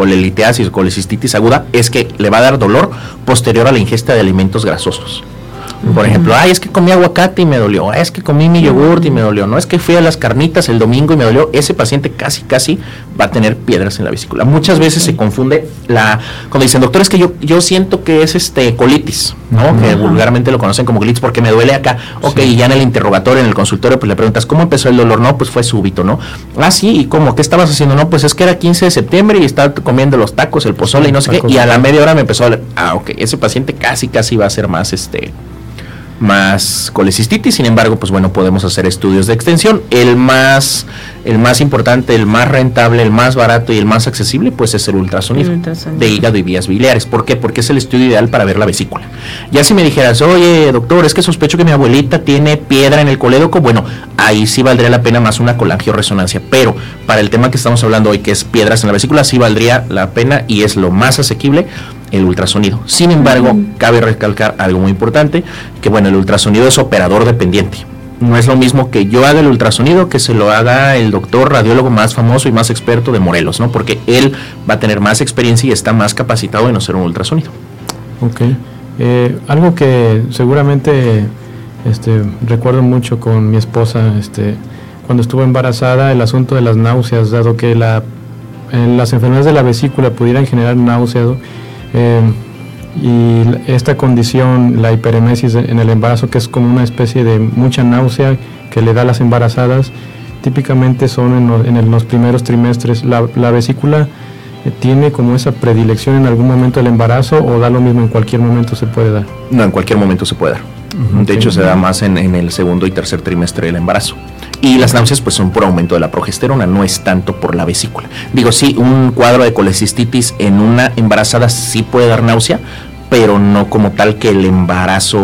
colelitiasis o colecistitis aguda es que le va a dar dolor posterior a la ingesta de alimentos grasosos. Por ejemplo, es que comí aguacate y me dolió, es que comí mi yogurt y me dolió, no es que fui a las carnitas el domingo y me dolió. Ese paciente casi va a tener piedras en la vesícula. Muchas veces se confunde cuando dicen, doctor, es que yo siento que es colitis, ¿no? Que vulgarmente lo conocen como colitis porque me duele acá. Ok, y ya en el interrogatorio, en el consultorio, pues le preguntas, ¿cómo empezó el dolor? No, pues fue súbito, ¿no? Sí, ¿y cómo? ¿Qué estabas haciendo? No, pues es que era 15 de septiembre y estaba comiendo los tacos, el pozole y no sé qué, y a la media hora me empezó a doler. Ok, ese paciente casi va a ser más colecistitis. Sin embargo, pues bueno, podemos hacer estudios de extensión. El más importante, el más rentable, el más barato y el más accesible, pues es el ultrasonido de hígado y vías biliares. ¿Por qué? Porque es el estudio ideal para ver la vesícula. Ya si me dijeras, oye, doctor, es que sospecho que mi abuelita tiene piedra en el colédoco, bueno, ahí sí valdría la pena más una colangioresonancia, pero para el tema que estamos hablando hoy, que es piedras en la vesícula, sí valdría la pena y es lo más asequible el ultrasonido. Sin embargo, cabe recalcar algo muy importante, que bueno, el ultrasonido es operador dependiente. No es lo mismo que yo haga el ultrasonido que se lo haga el doctor radiólogo más famoso y más experto de Morelos, ¿no? Porque él va a tener más experiencia y está más capacitado en hacer un ultrasonido. Ok. Algo que seguramente recuerdo mucho con mi esposa, cuando estuvo embarazada, el asunto de las náuseas, dado que las enfermedades de la vesícula pudieran generar náuseas, y esta condición, la hiperemesis en el embarazo, que es como una especie de mucha náusea que le da a las embarazadas, típicamente son en los primeros trimestres. La vesícula tiene como esa predilección en algún momento del embarazo, o da lo mismo, en cualquier momento se puede dar. No, en cualquier momento se puede dar. De hecho, se da más en el segundo y tercer trimestre del embarazo. Y las náuseas pues son por aumento de la progesterona, no es tanto por la vesícula. Digo, sí, un cuadro de colecistitis en una embarazada sí puede dar náusea, pero no como tal que el embarazo,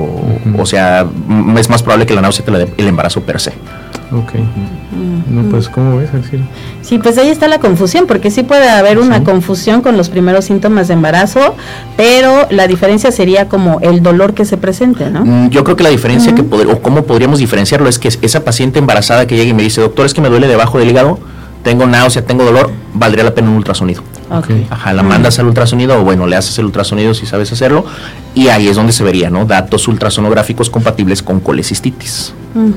o sea, es más probable que la náusea te la dé el embarazo per se. Ok. No, pues, ¿cómo ves, Axel? Sí, pues ahí está la confusión, porque sí puede haber una confusión con los primeros síntomas de embarazo, pero la diferencia sería como el dolor que se presente, ¿no? Yo creo que la diferencia o cómo podríamos diferenciarlo es que esa paciente embarazada que llega y me dice, doctor, es que me duele debajo del hígado, tengo náusea, tengo dolor, valdría la pena un ultrasonido. Okay. Ajá, la mandas al ultrasonido, o bueno, le haces el ultrasonido si sabes hacerlo, y ahí es donde se vería, ¿no? Datos ultrasonográficos compatibles con colecistitis.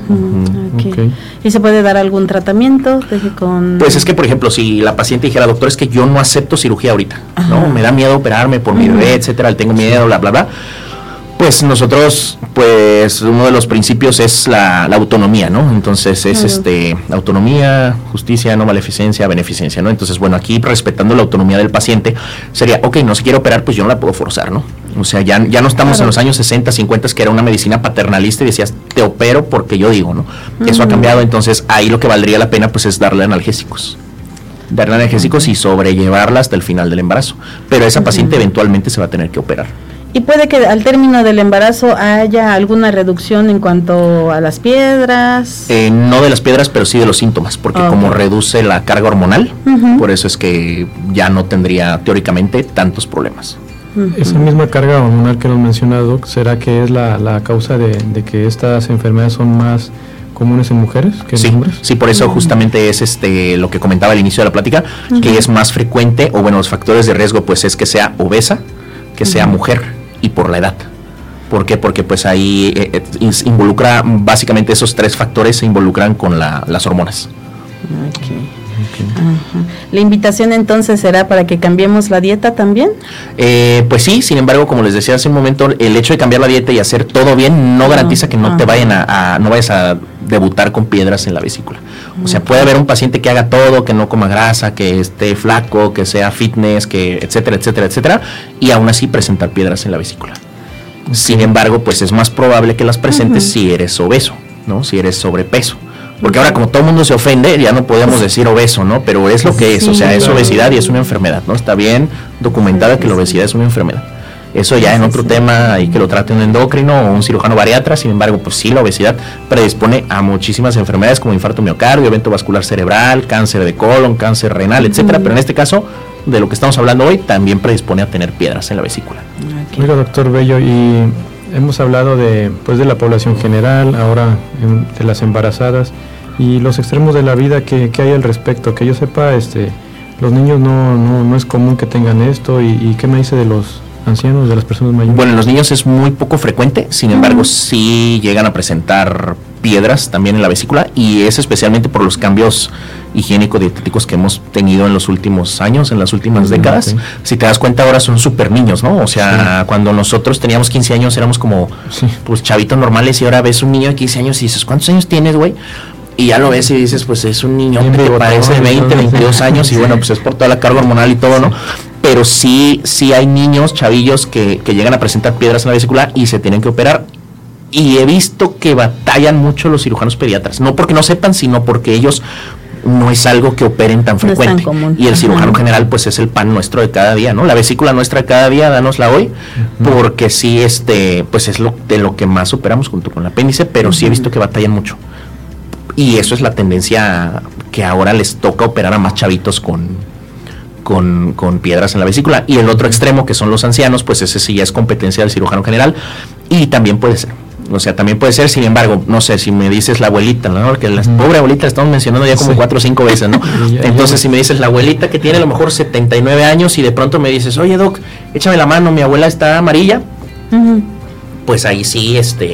Okay. ¿Y se puede dar algún tratamiento? Pues es que, por ejemplo, si la paciente dijera, doctor, es que yo no acepto cirugía ahorita, ¿no? Me da miedo operarme por mi bebé, etcétera, tengo miedo, bla, bla, bla. Pues nosotros, pues uno de los principios es la autonomía, ¿no? Entonces es autonomía, justicia, no maleficencia, beneficencia, ¿no? Entonces, bueno, aquí respetando la autonomía del paciente, sería, ok, no se quiere operar, pues yo no la puedo forzar, ¿no? O sea, ya no estamos en los años 60, 50, que era una medicina paternalista y decías, te opero porque yo digo, ¿no? Eso ha cambiado, entonces ahí lo que valdría la pena, pues es darle analgésicos. Darle analgésicos y sobrellevarla hasta el final del embarazo. Pero esa paciente eventualmente se va a tener que operar. ¿Y puede que al término del embarazo haya alguna reducción en cuanto a las piedras? No de las piedras, pero sí de los síntomas, porque como reduce la carga hormonal, por eso es que ya no tendría teóricamente tantos problemas. Esa misma carga hormonal que nos menciona, Doc, ¿será que es la causa de que estas enfermedades son más comunes en mujeres que en hombres? Sí, por eso justamente es lo que comentaba al inicio de la plática, que es más frecuente, o bueno, los factores de riesgo pues es que sea obesa, que sea mujer, y por la edad. ¿Por qué? Porque pues ahí involucra, básicamente esos tres factores se involucran con las hormonas. ¿La invitación entonces será para que cambiemos la dieta también? Pues sí, sin embargo, como les decía hace un momento, el hecho de cambiar la dieta y hacer todo bien no garantiza que no te no vayas a debutar con piedras en la vesícula. O sea, puede haber un paciente que haga todo, que no coma grasa, que esté flaco, que sea fitness, que etcétera, etcétera, etcétera, y aún así presentar piedras en la vesícula. Sin embargo, pues es más probable que las presentes si eres obeso, ¿no? Si eres sobrepeso. Porque ahora, como todo el mundo se ofende, ya no podemos decir obeso, ¿no? Pero es lo que es, o sea, es obesidad y es una enfermedad, ¿no? Está bien documentada que la obesidad es una enfermedad. Eso ya en otro tema, hay que lo trate un endocrino o un cirujano bariatra. Sin embargo, pues sí, la obesidad predispone a muchísimas enfermedades como infarto miocardio, evento vascular cerebral, cáncer de colon, cáncer renal, etcétera. Pero en este caso, de lo que estamos hablando hoy, también predispone a tener piedras en la vesícula. Oiga, doctor Bello, y hemos hablado de la población general, ahora de las embarazadas y los extremos de la vida que hay al respecto. Que yo sepa, los niños no es común que tengan esto, y ¿qué me dice de los ancianos, de las personas mayores? Bueno, en los niños es muy poco frecuente, sin embargo, sí llegan a presentar piedras también en la vesícula, y es especialmente por los cambios higiénico-dietéticos que hemos tenido en los últimos años, en las últimas décadas. Okay. Si te das cuenta, ahora son súper niños, ¿no? O sea, cuando nosotros teníamos 15 años éramos como pues chavitos normales, y ahora ves un niño de 15 años y dices, ¿cuántos años tienes, güey? Y ya lo ves y dices, pues es un niño que parece de 20, 22 años, y bueno, pues es por toda la carga hormonal y todo, ¿no? Pero sí hay niños, chavillos que llegan a presentar piedras en la vesícula y se tienen que operar. Y he visto que batallan mucho los cirujanos pediatras, no porque no sepan, sino porque ellos no es algo que operen tan frecuente. Y el cirujano general, pues es el pan nuestro de cada día, ¿no? La vesícula nuestra de cada día, dánosla hoy, porque sí, pues es de lo que más operamos junto con el apéndice, pero sí he visto que batallan mucho. Y eso es la tendencia que ahora les toca operar a más chavitos con piedras en la vesícula. Y el otro extremo, que son los ancianos, pues ese sí ya es competencia del cirujano general, y también puede ser. O sea, también puede ser, sin embargo, no sé, si me dices la abuelita, ¿no? Porque la pobre abuelita la estamos mencionando ya como 4 o 5 veces, ¿no? Entonces, si me dices la abuelita que tiene a lo mejor 79 años y de pronto me dices, oye, doc, échame la mano, mi abuela está amarilla, pues ahí sí,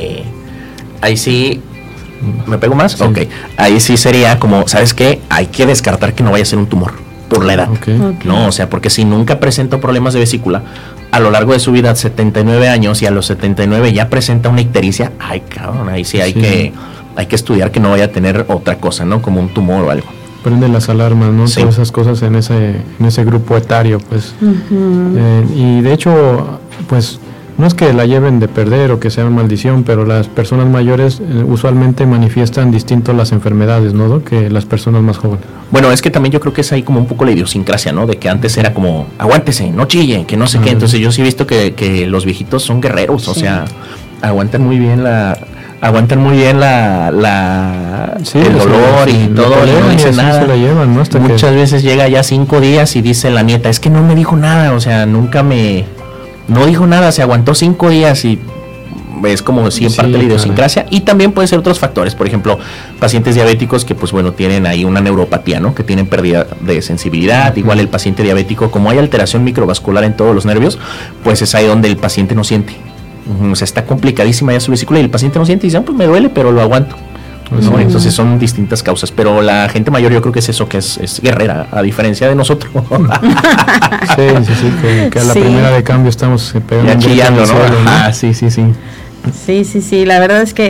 ¿me pego más? Sí. Ok, ahí sí sería como, ¿sabes qué? Hay que descartar que no vaya a ser un tumor por la edad, ¿no? O sea, porque si nunca presentó problemas de vesícula, a lo largo de su vida, 79 años, y a los 79 ya presenta una ictericia, ay, cabrón, ahí sí hay que estudiar que no vaya a tener otra cosa, ¿no? Como un tumor o algo. Prende las alarmas, ¿no? Sí. Todas esas cosas en ese grupo etario, pues. Y de hecho, pues, no es que la lleven de perder o que sea maldición, pero las personas mayores usualmente manifiestan distinto las enfermedades, ¿no? Que las personas más jóvenes. Bueno, es que también yo creo que es ahí como un poco la idiosincrasia, ¿no? De que antes era como, aguántese, no chille, que no sé qué. Entonces yo sí he visto que los viejitos son guerreros, o sea, aguantan muy bien el dolor y todo, y no dice nada. Se la llevan, ¿no? Muchas veces llega ya 5 días y dice la nieta, es que no me dijo nada, o sea, no dijo nada, se aguantó 5 días, y es como si en parte la idiosincrasia. Y también puede ser otros factores, por ejemplo, pacientes diabéticos que pues bueno, tienen ahí una neuropatía, ¿no? Que tienen pérdida de sensibilidad. Igual el paciente diabético, como hay alteración microvascular en todos los nervios, pues es ahí donde el paciente no siente. O sea, está complicadísima ya su vesícula y el paciente no siente y dice, pues me duele, pero lo aguanto. ¿No? Entonces son distintas causas, pero la gente mayor yo creo que es eso, que es guerrera, a diferencia de nosotros. Que a la primera de cambio estamos pegando ya chillando, ¿no? Sí. Sí, la verdad es que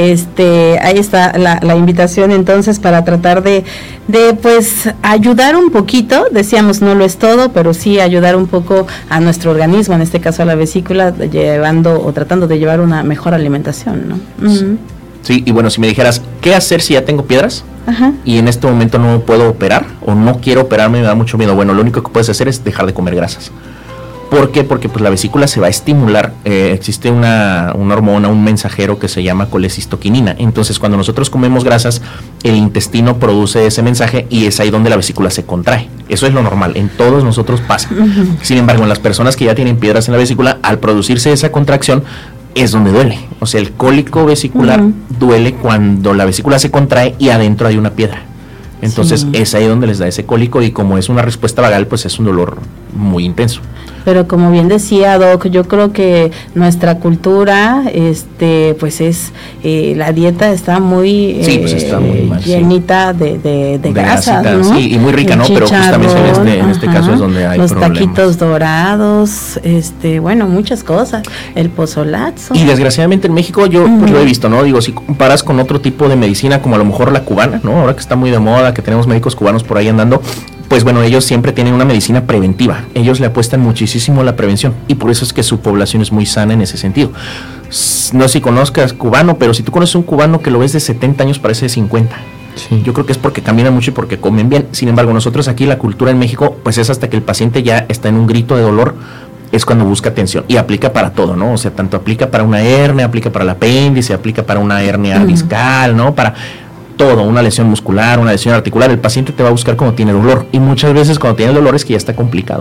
ahí está la invitación entonces para tratar de pues ayudar un poquito, decíamos no lo es todo, pero sí ayudar un poco a nuestro organismo, en este caso a la vesícula, llevando o tratando de llevar una mejor alimentación, ¿no? Sí, y bueno, si me dijeras, ¿qué hacer si ya tengo piedras? Y en este momento no puedo operar, o no quiero operarme, me da mucho miedo. Bueno, lo único que puedes hacer es dejar de comer grasas. ¿Por qué? Porque pues la vesícula se va a estimular, existe una hormona, un mensajero que se llama colecistoquinina. Entonces cuando nosotros comemos grasas, el intestino produce ese mensaje y es ahí donde la vesícula se contrae. Eso es lo normal, en todos nosotros pasa. Sin embargo, en las personas que ya tienen piedras en la vesícula, al producirse esa contracción, es donde duele. O sea, el cólico vesicular duele cuando la vesícula se contrae y adentro hay una piedra. Entonces es ahí donde les da ese cólico, y como es una respuesta vagal, pues es un dolor muy intenso. Pero como bien decía Doc, yo creo que nuestra cultura, pues es, la dieta está muy, pues está muy mal, llenita de grasas, ¿no? Sí, y muy rica, ¿no? Pero justamente en este caso es donde hay los problemas. Taquitos dorados, bueno, muchas cosas, el pozolazo. Y desgraciadamente en México yo pues lo he visto, ¿no? Digo, si comparas con otro tipo de medicina, como a lo mejor la cubana, ¿no? Ahora que está muy de moda, que tenemos médicos cubanos por ahí andando, pues bueno, ellos siempre tienen una medicina preventiva. Ellos le apuestan muchísimo a la prevención, y por eso es que su población es muy sana en ese sentido. No sé si conozcas cubano, pero si tú conoces un cubano que lo ves de 70 años, parece de 50. Yo creo que es porque caminan mucho y porque comen bien. Sin embargo, nosotros aquí, la cultura en México, pues es hasta que el paciente ya está en un grito de dolor, es cuando busca atención, y aplica para todo, ¿no? O sea, tanto aplica para una hernia, aplica para el apéndice, aplica para una hernia discal, ¿no? Para todo, una lesión muscular, una lesión articular, el paciente te va a buscar cuando tiene dolor, y muchas veces cuando tiene dolor es que ya está complicado.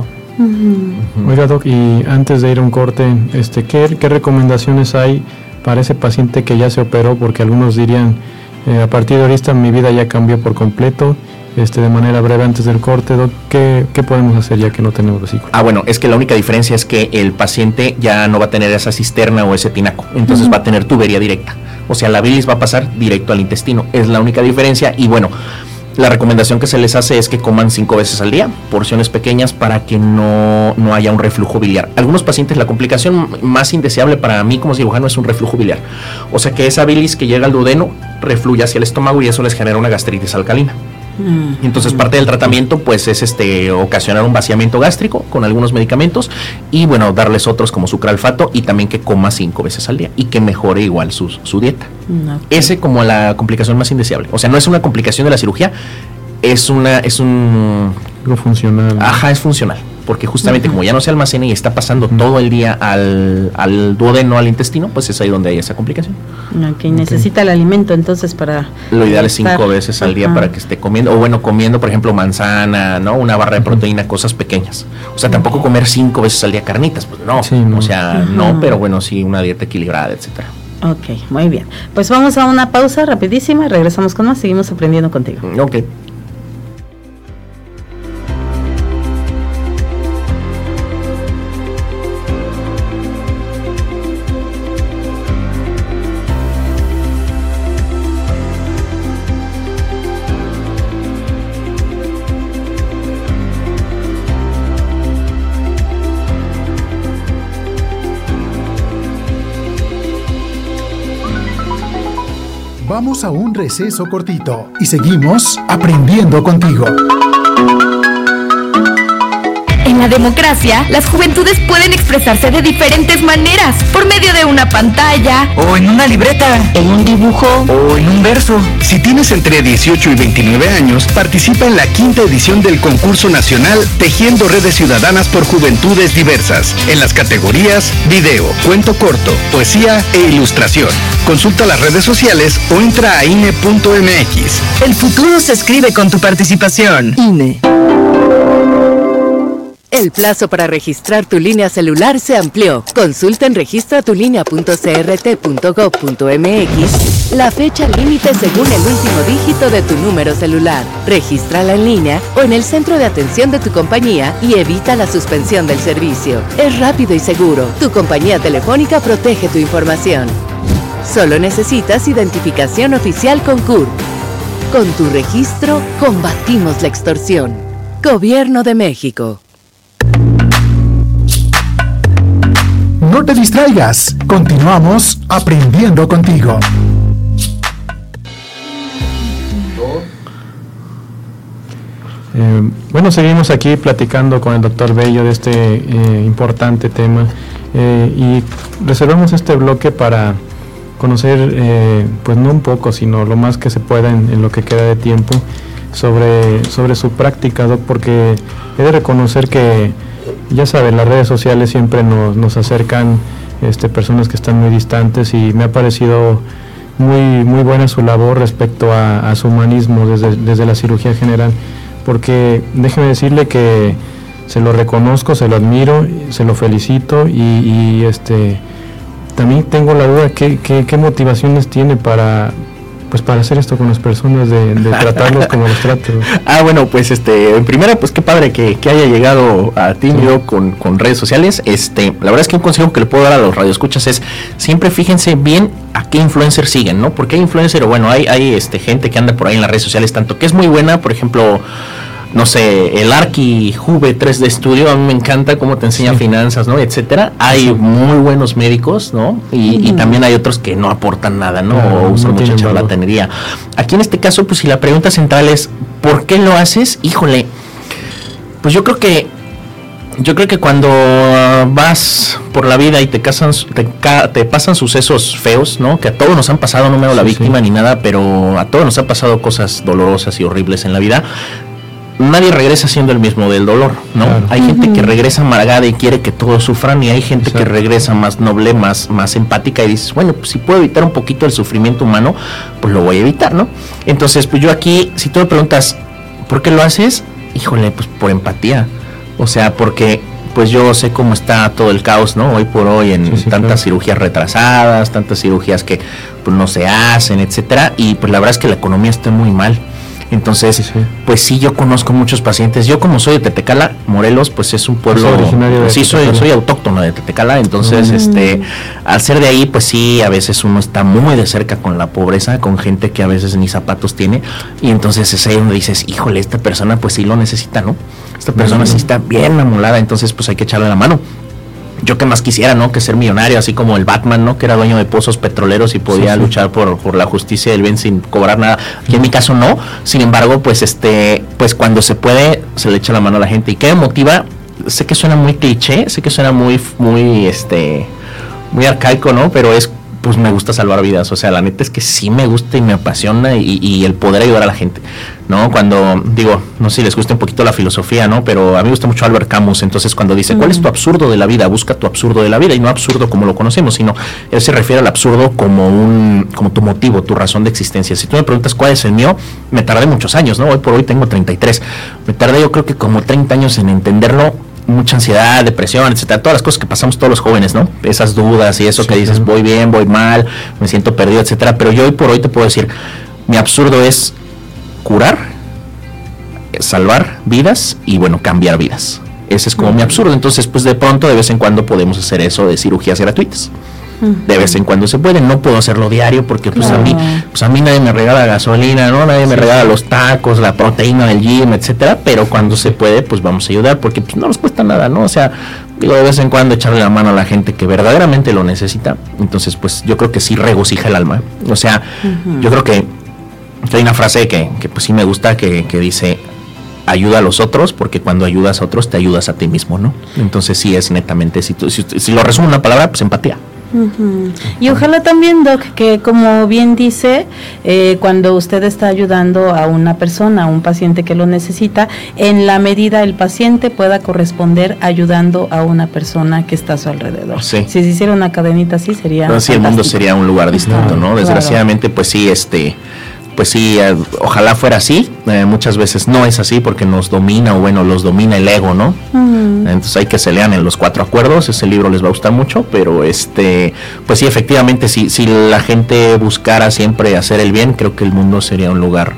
Oiga, Doc, y antes de ir a un corte, ¿qué recomendaciones hay para ese paciente que ya se operó? Porque algunos dirían, a partir de ahorita mi vida ya cambió por completo de manera breve antes del corte, Doc, ¿qué podemos hacer ya que no tenemos vesícula? Bueno, es que la única diferencia es que el paciente ya no va a tener esa cisterna o ese tinaco, entonces va a tener tubería directa, o sea, la bilis va a pasar directo al intestino, es la única diferencia. Y bueno, la recomendación que se les hace es que coman 5 veces al día, porciones pequeñas, para que no haya un reflujo biliar. Algunos pacientes, la complicación más indeseable para mí como cirujano es un reflujo biliar, o sea, que esa bilis que llega al duodeno refluye hacia el estómago y eso les genera una gastritis alcalina. Entonces parte del tratamiento pues es ocasionar un vaciamiento gástrico con algunos medicamentos y bueno, darles otros como sucralfato y también que coma 5 veces al día y que mejore igual su dieta. Ese como la complicación más indeseable, o sea, no es una complicación de la cirugía, es algo funcional. Ajá, es funcional, porque justamente como ya no se almacena y está pasando todo el día al duodeno, al intestino, pues es ahí donde hay esa complicación. Necesita el alimento entonces para... Lo ideal es 5 veces al día para que esté comiendo, o bueno, comiendo por ejemplo manzana, ¿no? Una barra de proteína, cosas pequeñas. O sea, tampoco comer 5 veces al día carnitas, pues no. Sí, no. O sea, no, pero bueno, sí una dieta equilibrada, etcétera. Ok, muy bien. Pues vamos a una pausa rapidísima, regresamos con más, seguimos aprendiendo contigo. Ok. Vamos a un receso cortito y seguimos aprendiendo contigo. En la democracia, las juventudes pueden expresarse de diferentes maneras, por medio de una pantalla, o en una libreta, en un dibujo, o en un verso. Si tienes entre 18 y 29 años, participa en la 5ª edición del concurso nacional Tejiendo Redes Ciudadanas por Juventudes Diversas, en las categorías video, cuento corto, poesía e ilustración. Consulta las redes sociales o entra a INE.mx. El futuro se escribe con tu participación. INE. El plazo para registrar tu línea celular se amplió. Consulta en registratulinea.crt.gov.mx la fecha límite según el último dígito de tu número celular. Regístrala en línea o en el centro de atención de tu compañía y evita la suspensión del servicio. Es rápido y seguro. Tu compañía telefónica protege tu información. Solo necesitas identificación oficial con CURP. Con tu registro, combatimos la extorsión. Gobierno de México. No te distraigas, continuamos aprendiendo contigo. Bueno, seguimos aquí platicando con el doctor Bello de este importante tema y reservamos este bloque para conocer, pues no un poco, sino lo más que se pueda en lo que queda de tiempo sobre su práctica, Doc, porque he de reconocer que, ya saben, las redes sociales siempre nos acercan personas que están muy distantes y me ha parecido muy buena su labor respecto a su humanismo desde la cirugía general, porque déjeme decirle que se lo reconozco, se lo admiro, se lo felicito y también tengo la duda qué motivaciones tiene para hacer esto con las personas, de tratarlos como los trato. Bueno, pues en primera, pues qué padre que haya llegado a ti, yo con redes sociales. La verdad es que un consejo que le puedo dar a los radioescuchas es siempre fíjense bien a qué influencer siguen, ¿no? Porque hay influencer, o bueno, hay gente que anda por ahí en las redes sociales, tanto que es muy buena, por ejemplo, no sé, el Arqui Juve 3D Studio, a mí me encanta cómo te enseña finanzas, ¿no? Etcétera. Hay muy buenos médicos, ¿no? Y también hay otros que no aportan nada, ¿no? O usan mucha charlatanería. Aquí en este caso, pues si la pregunta central es ¿por qué lo haces? Híjole, pues yo creo que cuando vas por la vida y te pasan sucesos feos, ¿no? Que a todos nos han pasado, no me hago la víctima ni nada, pero a todos nos han pasado cosas dolorosas y horribles en la vida. Nadie regresa siendo el mismo del dolor, ¿no? Claro. Hay gente que regresa amargada y quiere que todos sufran, y hay gente que regresa más noble, más empática, y dices, bueno, pues si puedo evitar un poquito el sufrimiento humano, pues lo voy a evitar, ¿no? Entonces, pues yo aquí, si tú me preguntas, ¿por qué lo haces? Híjole, pues por empatía. O sea, porque pues yo sé cómo está todo el caos, ¿no? Hoy por hoy en tantas cirugías retrasadas, tantas cirugías que pues no se hacen, etcétera, y pues la verdad es que la economía está muy mal. Entonces, pues sí, yo conozco muchos pacientes. Yo como soy de Tetecala, Morelos, pues es un pueblo, soy autóctono de Tetecala, entonces al ser de ahí, pues sí, a veces uno está muy de cerca con la pobreza, con gente que a veces ni zapatos tiene, y entonces es ahí donde dices, híjole, esta persona pues sí lo necesita, ¿no? Esta persona sí está bien amolada, entonces pues hay que echarle la mano. Yo que más quisiera, ¿no? Que ser millonario, así como el Batman, ¿no? Que era dueño de pozos petroleros y podía luchar por la justicia del bien sin cobrar nada. Aquí en mi caso no. Sin embargo, pues pues cuando se puede, se le echa la mano a la gente. ¿Y qué me motiva? Sé que suena muy cliché, sé que suena muy arcaico, ¿no? Pero pues me gusta salvar vidas, o sea, la neta es que sí me gusta y me apasiona y el poder ayudar a la gente, ¿no? Cuando digo, no sé si les gusta un poquito la filosofía, ¿no? Pero a mí me gusta mucho Albert Camus, entonces cuando dice, ¿cuál es tu absurdo de la vida? Busca tu absurdo de la vida, y no absurdo como lo conocemos, sino él se refiere al absurdo como tu motivo, tu razón de existencia. Si tú me preguntas cuál es el mío, me tardé muchos años, ¿no? Hoy por hoy tengo 33, me tardé yo creo que como 30 años en entenderlo. Mucha ansiedad, depresión, etcétera, todas las cosas que pasamos todos los jóvenes, ¿no? Esas dudas y eso que dices, voy bien, voy mal, me siento perdido, etcétera, pero yo hoy por hoy te puedo decir, mi absurdo es curar, salvar vidas y bueno, cambiar vidas. Ese es como mi absurdo. Entonces, pues de pronto, de vez en cuando podemos hacer eso de cirugías gratuitas. De vez en cuando se puede, no puedo hacerlo diario porque pues a mí nadie me regala gasolina, ¿no? Nadie me regala los tacos, la proteína del gym, etcétera, pero cuando se puede, pues vamos a ayudar porque pues no nos cuesta nada, ¿no? O sea, digo, de vez en cuando echarle la mano a la gente que verdaderamente lo necesita. Entonces, pues yo creo que sí regocija el alma. O sea, yo creo que hay una frase que pues sí me gusta que dice, ayuda a los otros, porque cuando ayudas a otros te ayudas a ti mismo, ¿no? Entonces sí es netamente, si lo resumo en una palabra, pues empatía. Y ojalá también, Doc, que como bien dice, cuando usted está ayudando a una persona, a un paciente que lo necesita, en la medida el paciente pueda corresponder ayudando a una persona que está a su alrededor. Sí. Si se hiciera una cadenita así sería fantástico. Sí, el mundo sería un lugar distinto, ¿no? Desgraciadamente, pues sí, pues sí, ojalá fuera así. Muchas veces no es así porque nos domina, o bueno, los domina el ego, ¿no? Entonces hay que se lean en los 4 acuerdos, ese libro les va a gustar mucho, pero pues sí, efectivamente, si la gente buscara siempre hacer el bien, creo que el mundo sería un lugar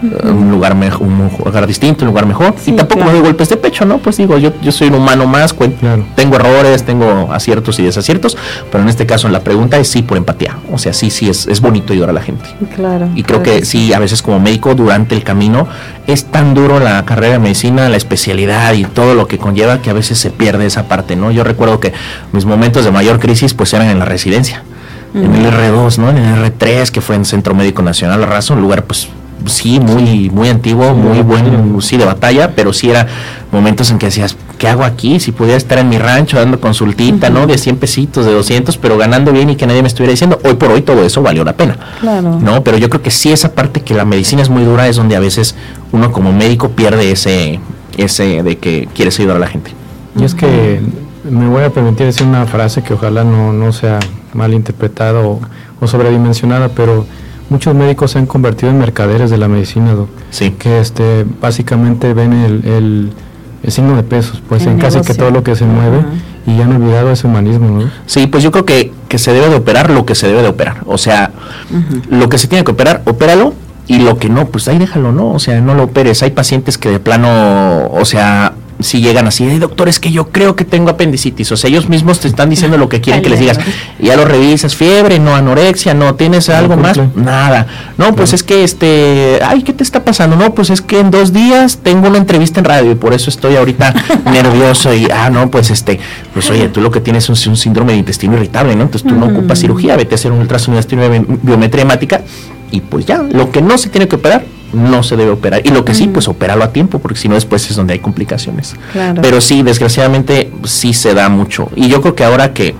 mejor, un lugar distinto, un lugar mejor. Sí, y tampoco me doy golpes de pecho, ¿no? Pues digo, yo soy un humano más, tengo errores, tengo aciertos y desaciertos, pero en este caso en la pregunta es sí por empatía. O sea, sí es bonito ayudar a la gente. Claro. Y creo que sí, a veces como médico durante el camino es tan duro la carrera de medicina, la especialidad y todo lo que conlleva, que a veces se pierde esa parte, ¿no? Yo recuerdo que mis momentos de mayor crisis pues eran en la residencia, en el R2, ¿no? En el R3, que fue en Centro Médico Nacional, La Raza, un lugar pues sí, muy antiguo, muy bueno, sí, de batalla, pero sí era momentos en que decías, ¿qué hago aquí? Si pudiera estar en mi rancho dando consultita, ¿no? De 100 pesitos, de 200, pero ganando bien y que nadie me estuviera diciendo, hoy por hoy todo eso valió la pena. Claro. No, pero yo creo que sí, esa parte que la medicina es muy dura es donde a veces uno como médico pierde ese de que quieres ayudar a la gente. Y es que me voy a permitir decir una frase que ojalá no sea mal interpretada o sobredimensionada, pero muchos médicos se han convertido en mercaderes de la medicina, Doc. Sí. Que básicamente ven el signo de pesos, pues en casi que todo lo que se mueve, y ya han olvidado ese humanismo, ¿no? Sí, pues yo creo que se debe de operar lo que se debe de operar. O sea, lo que se tiene que operar, opéralo, y lo que no, pues ahí déjalo, ¿no? O sea, no lo operes. Hay pacientes que de plano, o sea, si llegan así, doctor, es que yo creo que tengo apendicitis, o sea, ellos mismos te están diciendo lo que quieren que les digas, y ya lo revisas, fiebre, no, anorexia, no, ¿tienes algo más? Nada, no, pues es que ay, ¿qué te está pasando? No, pues es que en 2 días tengo una entrevista en radio y por eso estoy ahorita nervioso y, no, pues pues oye, tú lo que tienes es un síndrome de intestino irritable, ¿no? Entonces tú no ocupas cirugía, vete a hacer un ultrasonido de biometría hemática y pues ya, lo que no se tiene que operar, no se debe operar, y lo que sí, pues operarlo a tiempo, porque si no después es donde hay complicaciones. Claro. Pero sí, desgraciadamente sí se da mucho, y yo creo que ahora que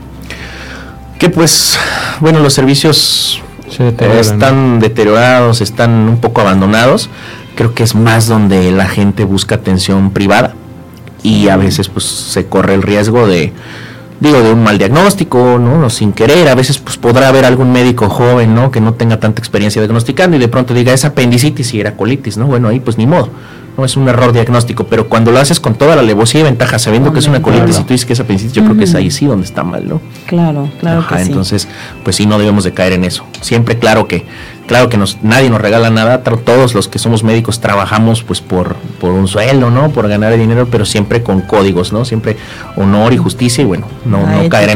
pues, bueno, los servicios están deteriorados, están un poco abandonados, creo que es más donde la gente busca atención privada, y a veces pues se corre el riesgo de un mal diagnóstico, ¿no? Sin querer, a veces pues podrá haber algún médico joven, ¿no? Que no tenga tanta experiencia diagnosticando y de pronto diga, es apendicitis y era colitis, ¿no? Bueno, ahí pues ni modo, no es un error diagnóstico, pero cuando lo haces con toda la alevosía y ventaja, sabiendo que es una colitis y tú dices que es apendicitis, yo creo que es ahí sí donde está mal, ¿no? Claro que sí. Entonces, pues sí, no debemos de caer en eso. Siempre, claro que nadie nos regala nada, todos los que somos médicos trabajamos pues por un sueldo, ¿no? Por ganar dinero, pero siempre con códigos, ¿no? Siempre honor y justicia y bueno, no caer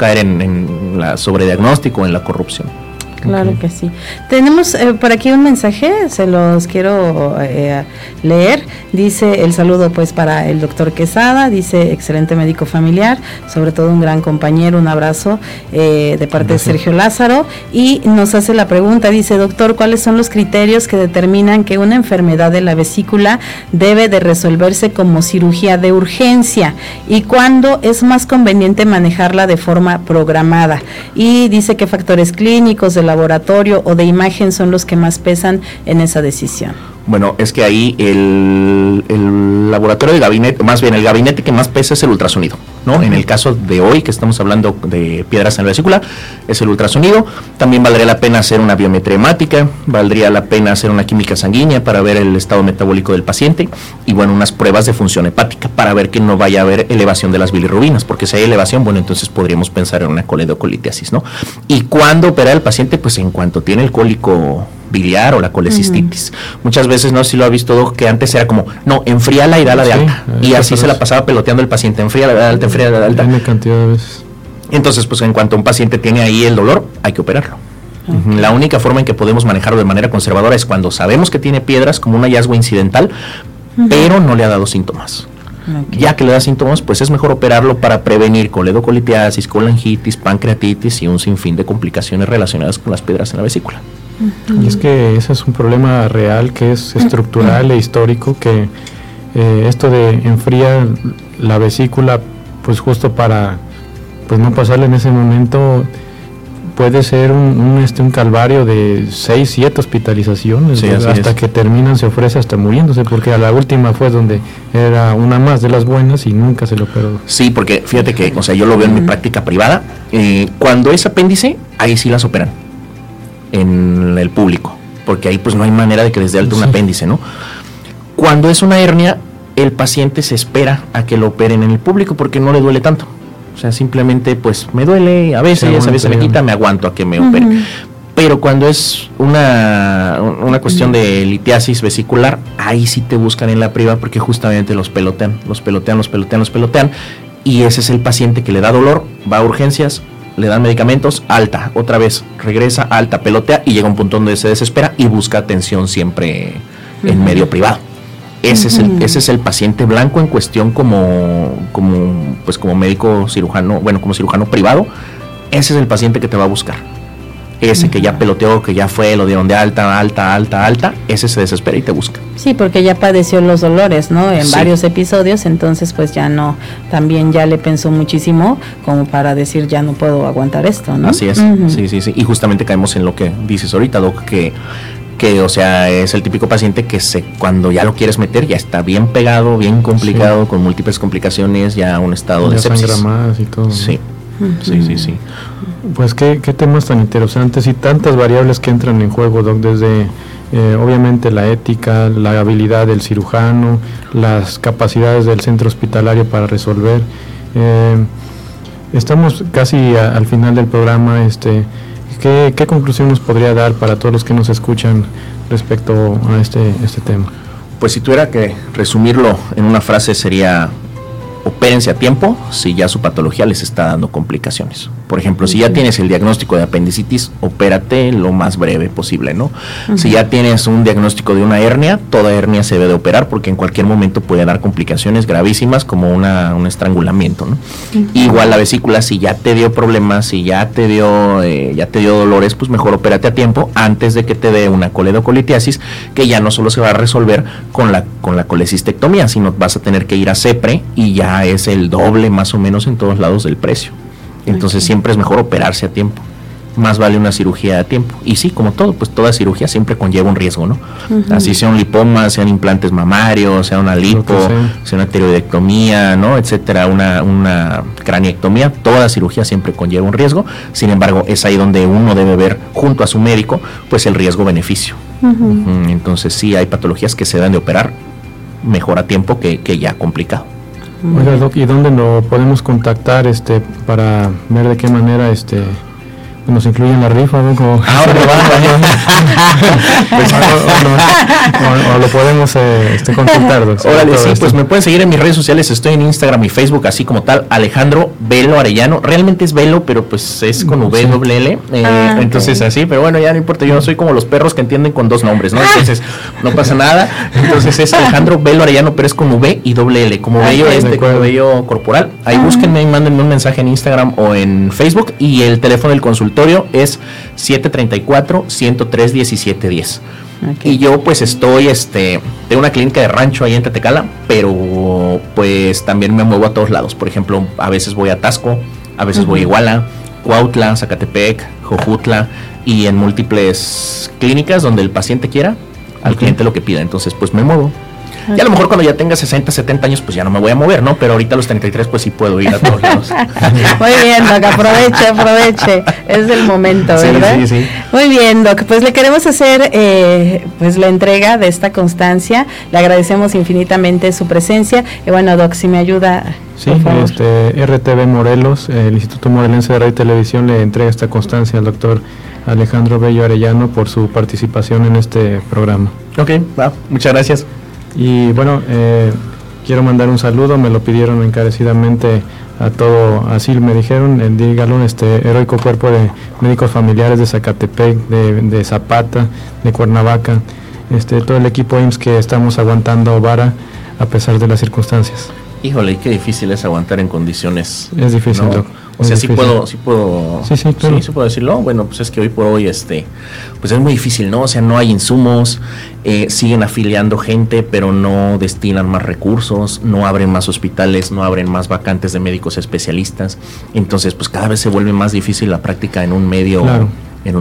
en la sobrediagnóstico o en la corrupción. Claro que sí. Tenemos por aquí un mensaje, se los quiero leer. Dice el saludo pues para el doctor Quesada, dice excelente médico familiar, sobre todo un gran compañero, un abrazo de parte de Sergio Lázaro, y nos hace la pregunta, dice doctor, ¿cuáles son los criterios que determinan que una enfermedad de la vesícula debe de resolverse como cirugía de urgencia y cuándo es más conveniente manejarla de forma programada? Y dice qué factores clínicos de laboratorio o de imagen son los que más pesan en esa decisión. Bueno, es que ahí el laboratorio de gabinete, más bien el gabinete que más pesa es el ultrasonido, ¿no? Uh-huh. En el caso de hoy, que estamos hablando de piedras en la vesícula, es el ultrasonido. También valdría la pena hacer una biometría hemática, valdría la pena hacer una química sanguínea para ver el estado metabólico del paciente y, bueno, unas pruebas de función hepática para ver que no vaya a haber elevación de las bilirrubinas, porque si hay elevación, bueno, entonces podríamos pensar en una coledocolitiasis, ¿no? ¿Y cuándo operar al paciente? Pues en cuanto tiene el cólico biliar o la colecistitis. Muchas veces, no sé si lo ha visto, Doc, que antes era como, no, enfríala y dala de alta. Y así se la pasaba peloteando el paciente, enfríala de alta, enfríala de alta. Una cantidad de veces. Entonces, pues en cuanto un paciente tiene ahí el dolor, hay que operarlo. Okay. La única forma en que podemos manejarlo de manera conservadora es cuando sabemos que tiene piedras como un hallazgo incidental, pero no le ha dado síntomas. Okay. Ya que le da síntomas, pues es mejor operarlo para prevenir coledocolitiasis, colangitis, pancreatitis y un sinfín de complicaciones relacionadas con las piedras en la vesícula. Y es que ese es un problema real que es estructural e histórico, que esto de enfriar la vesícula, pues justo para pues no pasarle en ese momento, puede ser un calvario de 6, 7 hospitalizaciones, sí, hasta que terminan, se ofrece hasta muriéndose, porque a la última fue donde era una más de las buenas y nunca se lo operó. Sí, porque fíjate que, o sea, yo lo veo en mi práctica privada, cuando es apéndice, ahí sí las operan en el público, porque ahí pues no hay manera de que les dé alta un apéndice, ¿no? Cuando es una hernia, el paciente se espera a que lo operen en el público porque no le duele tanto. O sea, simplemente pues me duele, a veces me quita, me aguanto a que me operen. Pero cuando es una cuestión de litiasis vesicular, ahí sí te buscan en la priva porque justamente los pelotean, y ese es el paciente que le da dolor, va a urgencias, le dan medicamentos, alta, otra vez regresa, alta, pelotea y llega un punto donde se desespera y busca atención siempre en medio privado. Ese es el paciente blanco en cuestión como médico cirujano, bueno, como cirujano privado. Ese es el paciente que te va a buscar. Ese que ya peloteó, que ya fue, lo dieron de alta, ese se desespera y te busca. Sí, porque ya padeció los dolores, ¿no? En varios episodios, entonces pues ya no, también ya le pensó muchísimo como para decir ya no puedo aguantar esto, ¿no? Así es, sí. Y justamente caemos en lo que dices ahorita, Doc, que o sea, es el típico paciente que cuando ya lo quieres meter ya está bien pegado, bien complicado, con múltiples complicaciones, ya un estado de sepsis. Sangra más y todo. Sí. Sí. Pues qué temas tan interesantes y tantas variables que entran en juego, Doc, desde obviamente la ética, la habilidad del cirujano, las capacidades del centro hospitalario para resolver. Estamos casi al final del programa. ¿Qué conclusión nos podría dar para todos los que nos escuchan respecto a este tema? Pues si tuviera que resumirlo en una frase sería: opérense a tiempo si ya su patología les está dando complicaciones. Por ejemplo, si ya tienes el diagnóstico de apendicitis, opérate lo más breve posible, ¿no? Si ya tienes un diagnóstico de una hernia, toda hernia se debe de operar porque en cualquier momento puede dar complicaciones gravísimas como un estrangulamiento, ¿no? Igual la vesícula, si ya te dio problemas, si ya te dio dolores, pues mejor opérate a tiempo antes de que te dé una coledocolitiasis, que ya no solo se va a resolver con la colecistectomía, sino vas a tener que ir a CEPRE y ya es el doble más o menos en todos lados del precio. Entonces siempre es mejor operarse a tiempo. Más vale una cirugía a tiempo. Y sí, como todo, pues toda cirugía siempre conlleva un riesgo, ¿no? Así sea un lipoma, sean implantes mamarios, sea una lipo, sea una tiroidectomía, ¿no? Etcétera, una craniectomía, toda cirugía siempre conlleva un riesgo. Sin embargo, es ahí donde uno debe ver junto a su médico, pues el riesgo-beneficio. Entonces sí hay patologías que se deben de operar mejor a tiempo que ya complicado. Oiga, Doc, ¿y dónde lo podemos contactar para ver de qué manera nos incluye en la rifa, ¿no? O lo podemos consultar, Doc. Órale, sí, pues me pueden seguir en mis redes sociales, estoy en Instagram y Facebook, así como tal, Alejandro Velo Arellano. Realmente es Velo, pero pues es con VLL, entonces así, pero bueno, ya no importa, yo no soy como los perros que entienden con dos nombres, ¿no? Entonces no pasa nada, entonces es Alejandro Velo Arellano, pero es con V y doble L, como vello como vello corporal. Ahí búsquenme y mándenme un mensaje en Instagram o en Facebook, y el teléfono del consultorio es 734-103-1710. Y yo pues estoy tengo una clínica de rancho ahí en Tetecala, pero pues también me muevo a todos lados. Por ejemplo, a veces voy a Tasco, a veces voy a Iguala, Cuautla, Zacatepec, Jojutla, y en múltiples clínicas donde el paciente quiera, al cliente lo que pida. Entonces pues me muevo. Y a lo mejor cuando ya tenga 60, 70 años, pues ya no me voy a mover, ¿no? Pero ahorita a los 33, pues sí puedo ir a todos lados. Muy bien, Doc, aproveche. Es el momento, ¿verdad? Sí. Muy bien, Doc, pues le queremos hacer pues la entrega de esta constancia. Le agradecemos infinitamente su presencia. Y bueno, Doc, si me ayuda, sí, por favor. RTV Morelos, el Instituto Morelense de Radio y Televisión le entrega esta constancia al doctor Alejandro Bello Arellano por su participación en este programa. Ok, muchas gracias. Y bueno, quiero mandar un saludo, me lo pidieron encarecidamente a todo, así me dijeron, dígalo, heroico cuerpo de médicos familiares de Zacatepec, de Zapata, de Cuernavaca, todo el equipo IMSS que estamos aguantando vara a pesar de las circunstancias. Híjole, qué difícil es aguantar en condiciones. Es difícil, ¿no? Doc. O sea, sí puedo claro. sí puedo decirlo. Bueno, pues es que hoy por hoy pues es muy difícil, ¿no? O sea, no hay insumos, siguen afiliando gente, pero no destinan más recursos, no abren más hospitales, no abren más vacantes de médicos especialistas. Entonces, pues cada vez se vuelve más difícil la práctica en un medio, claro,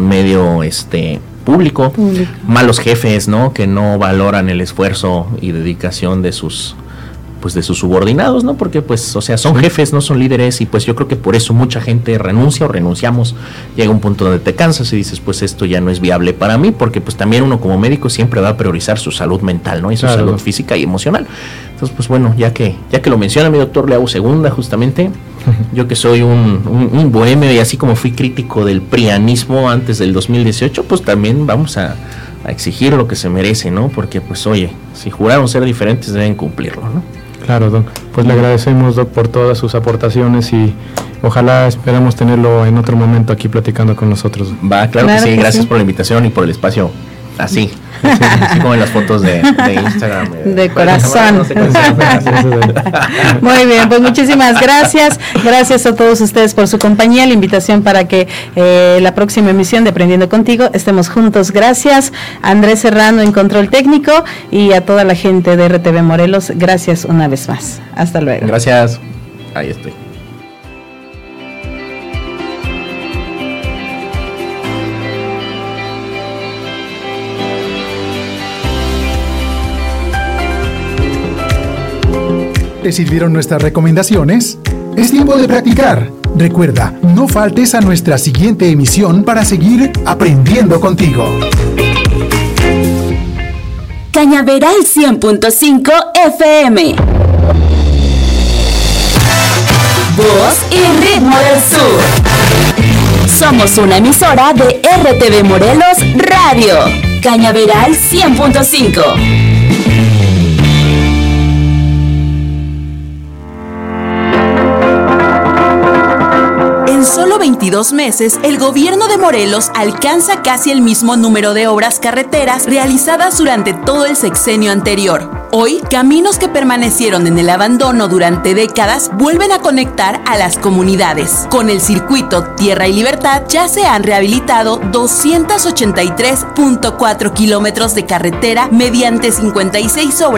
público. Malos jefes, ¿no? Que no valoran el esfuerzo y dedicación de sus subordinados, ¿no? Porque pues, o sea, son jefes, no son líderes, y pues yo creo que por eso mucha gente renuncia o renunciamos. Llega un punto donde te cansas y dices, pues esto ya no es viable para mí, porque pues también uno como médico siempre va a priorizar su salud mental, ¿no? Y su salud física y emocional. Entonces, pues bueno, ya que lo menciona mi doctor, le hago segunda justamente. Yo que soy un bohemio, y así como fui crítico del prianismo antes del 2018, pues también vamos a exigir lo que se merece, ¿no? Porque pues oye, si juraron ser diferentes deben cumplirlo, ¿no? Claro, Doc. Pues le agradecemos, Doc, por todas sus aportaciones, y ojalá esperamos tenerlo en otro momento aquí platicando con nosotros. Claro que sí. Gracias por la invitación y por el espacio. Así como en las fotos de Instagram. De corazón. Muy bien, pues muchísimas gracias. Gracias a todos ustedes por su compañía. La invitación para que la próxima emisión de Aprendiendo Contigo estemos juntos. Gracias a Andrés Serrano en control técnico, y a toda la gente de RTV Morelos. Gracias una vez más. Hasta luego. Gracias. Ahí estoy. ¿Te sirvieron nuestras recomendaciones? Es tiempo de practicar. Recuerda, no faltes a nuestra siguiente emisión para seguir aprendiendo contigo. Cañaveral 100.5 FM. Voz y ritmo del sur. Somos una emisora de RTV Morelos Radio. Cañaveral 100.5. En solo 22 meses, el gobierno de Morelos alcanza casi el mismo número de obras carreteras realizadas durante todo el sexenio anterior. Hoy, caminos que permanecieron en el abandono durante décadas vuelven a conectar a las comunidades. Con el circuito Tierra y Libertad ya se han rehabilitado 283.4 kilómetros de carretera mediante 56 obras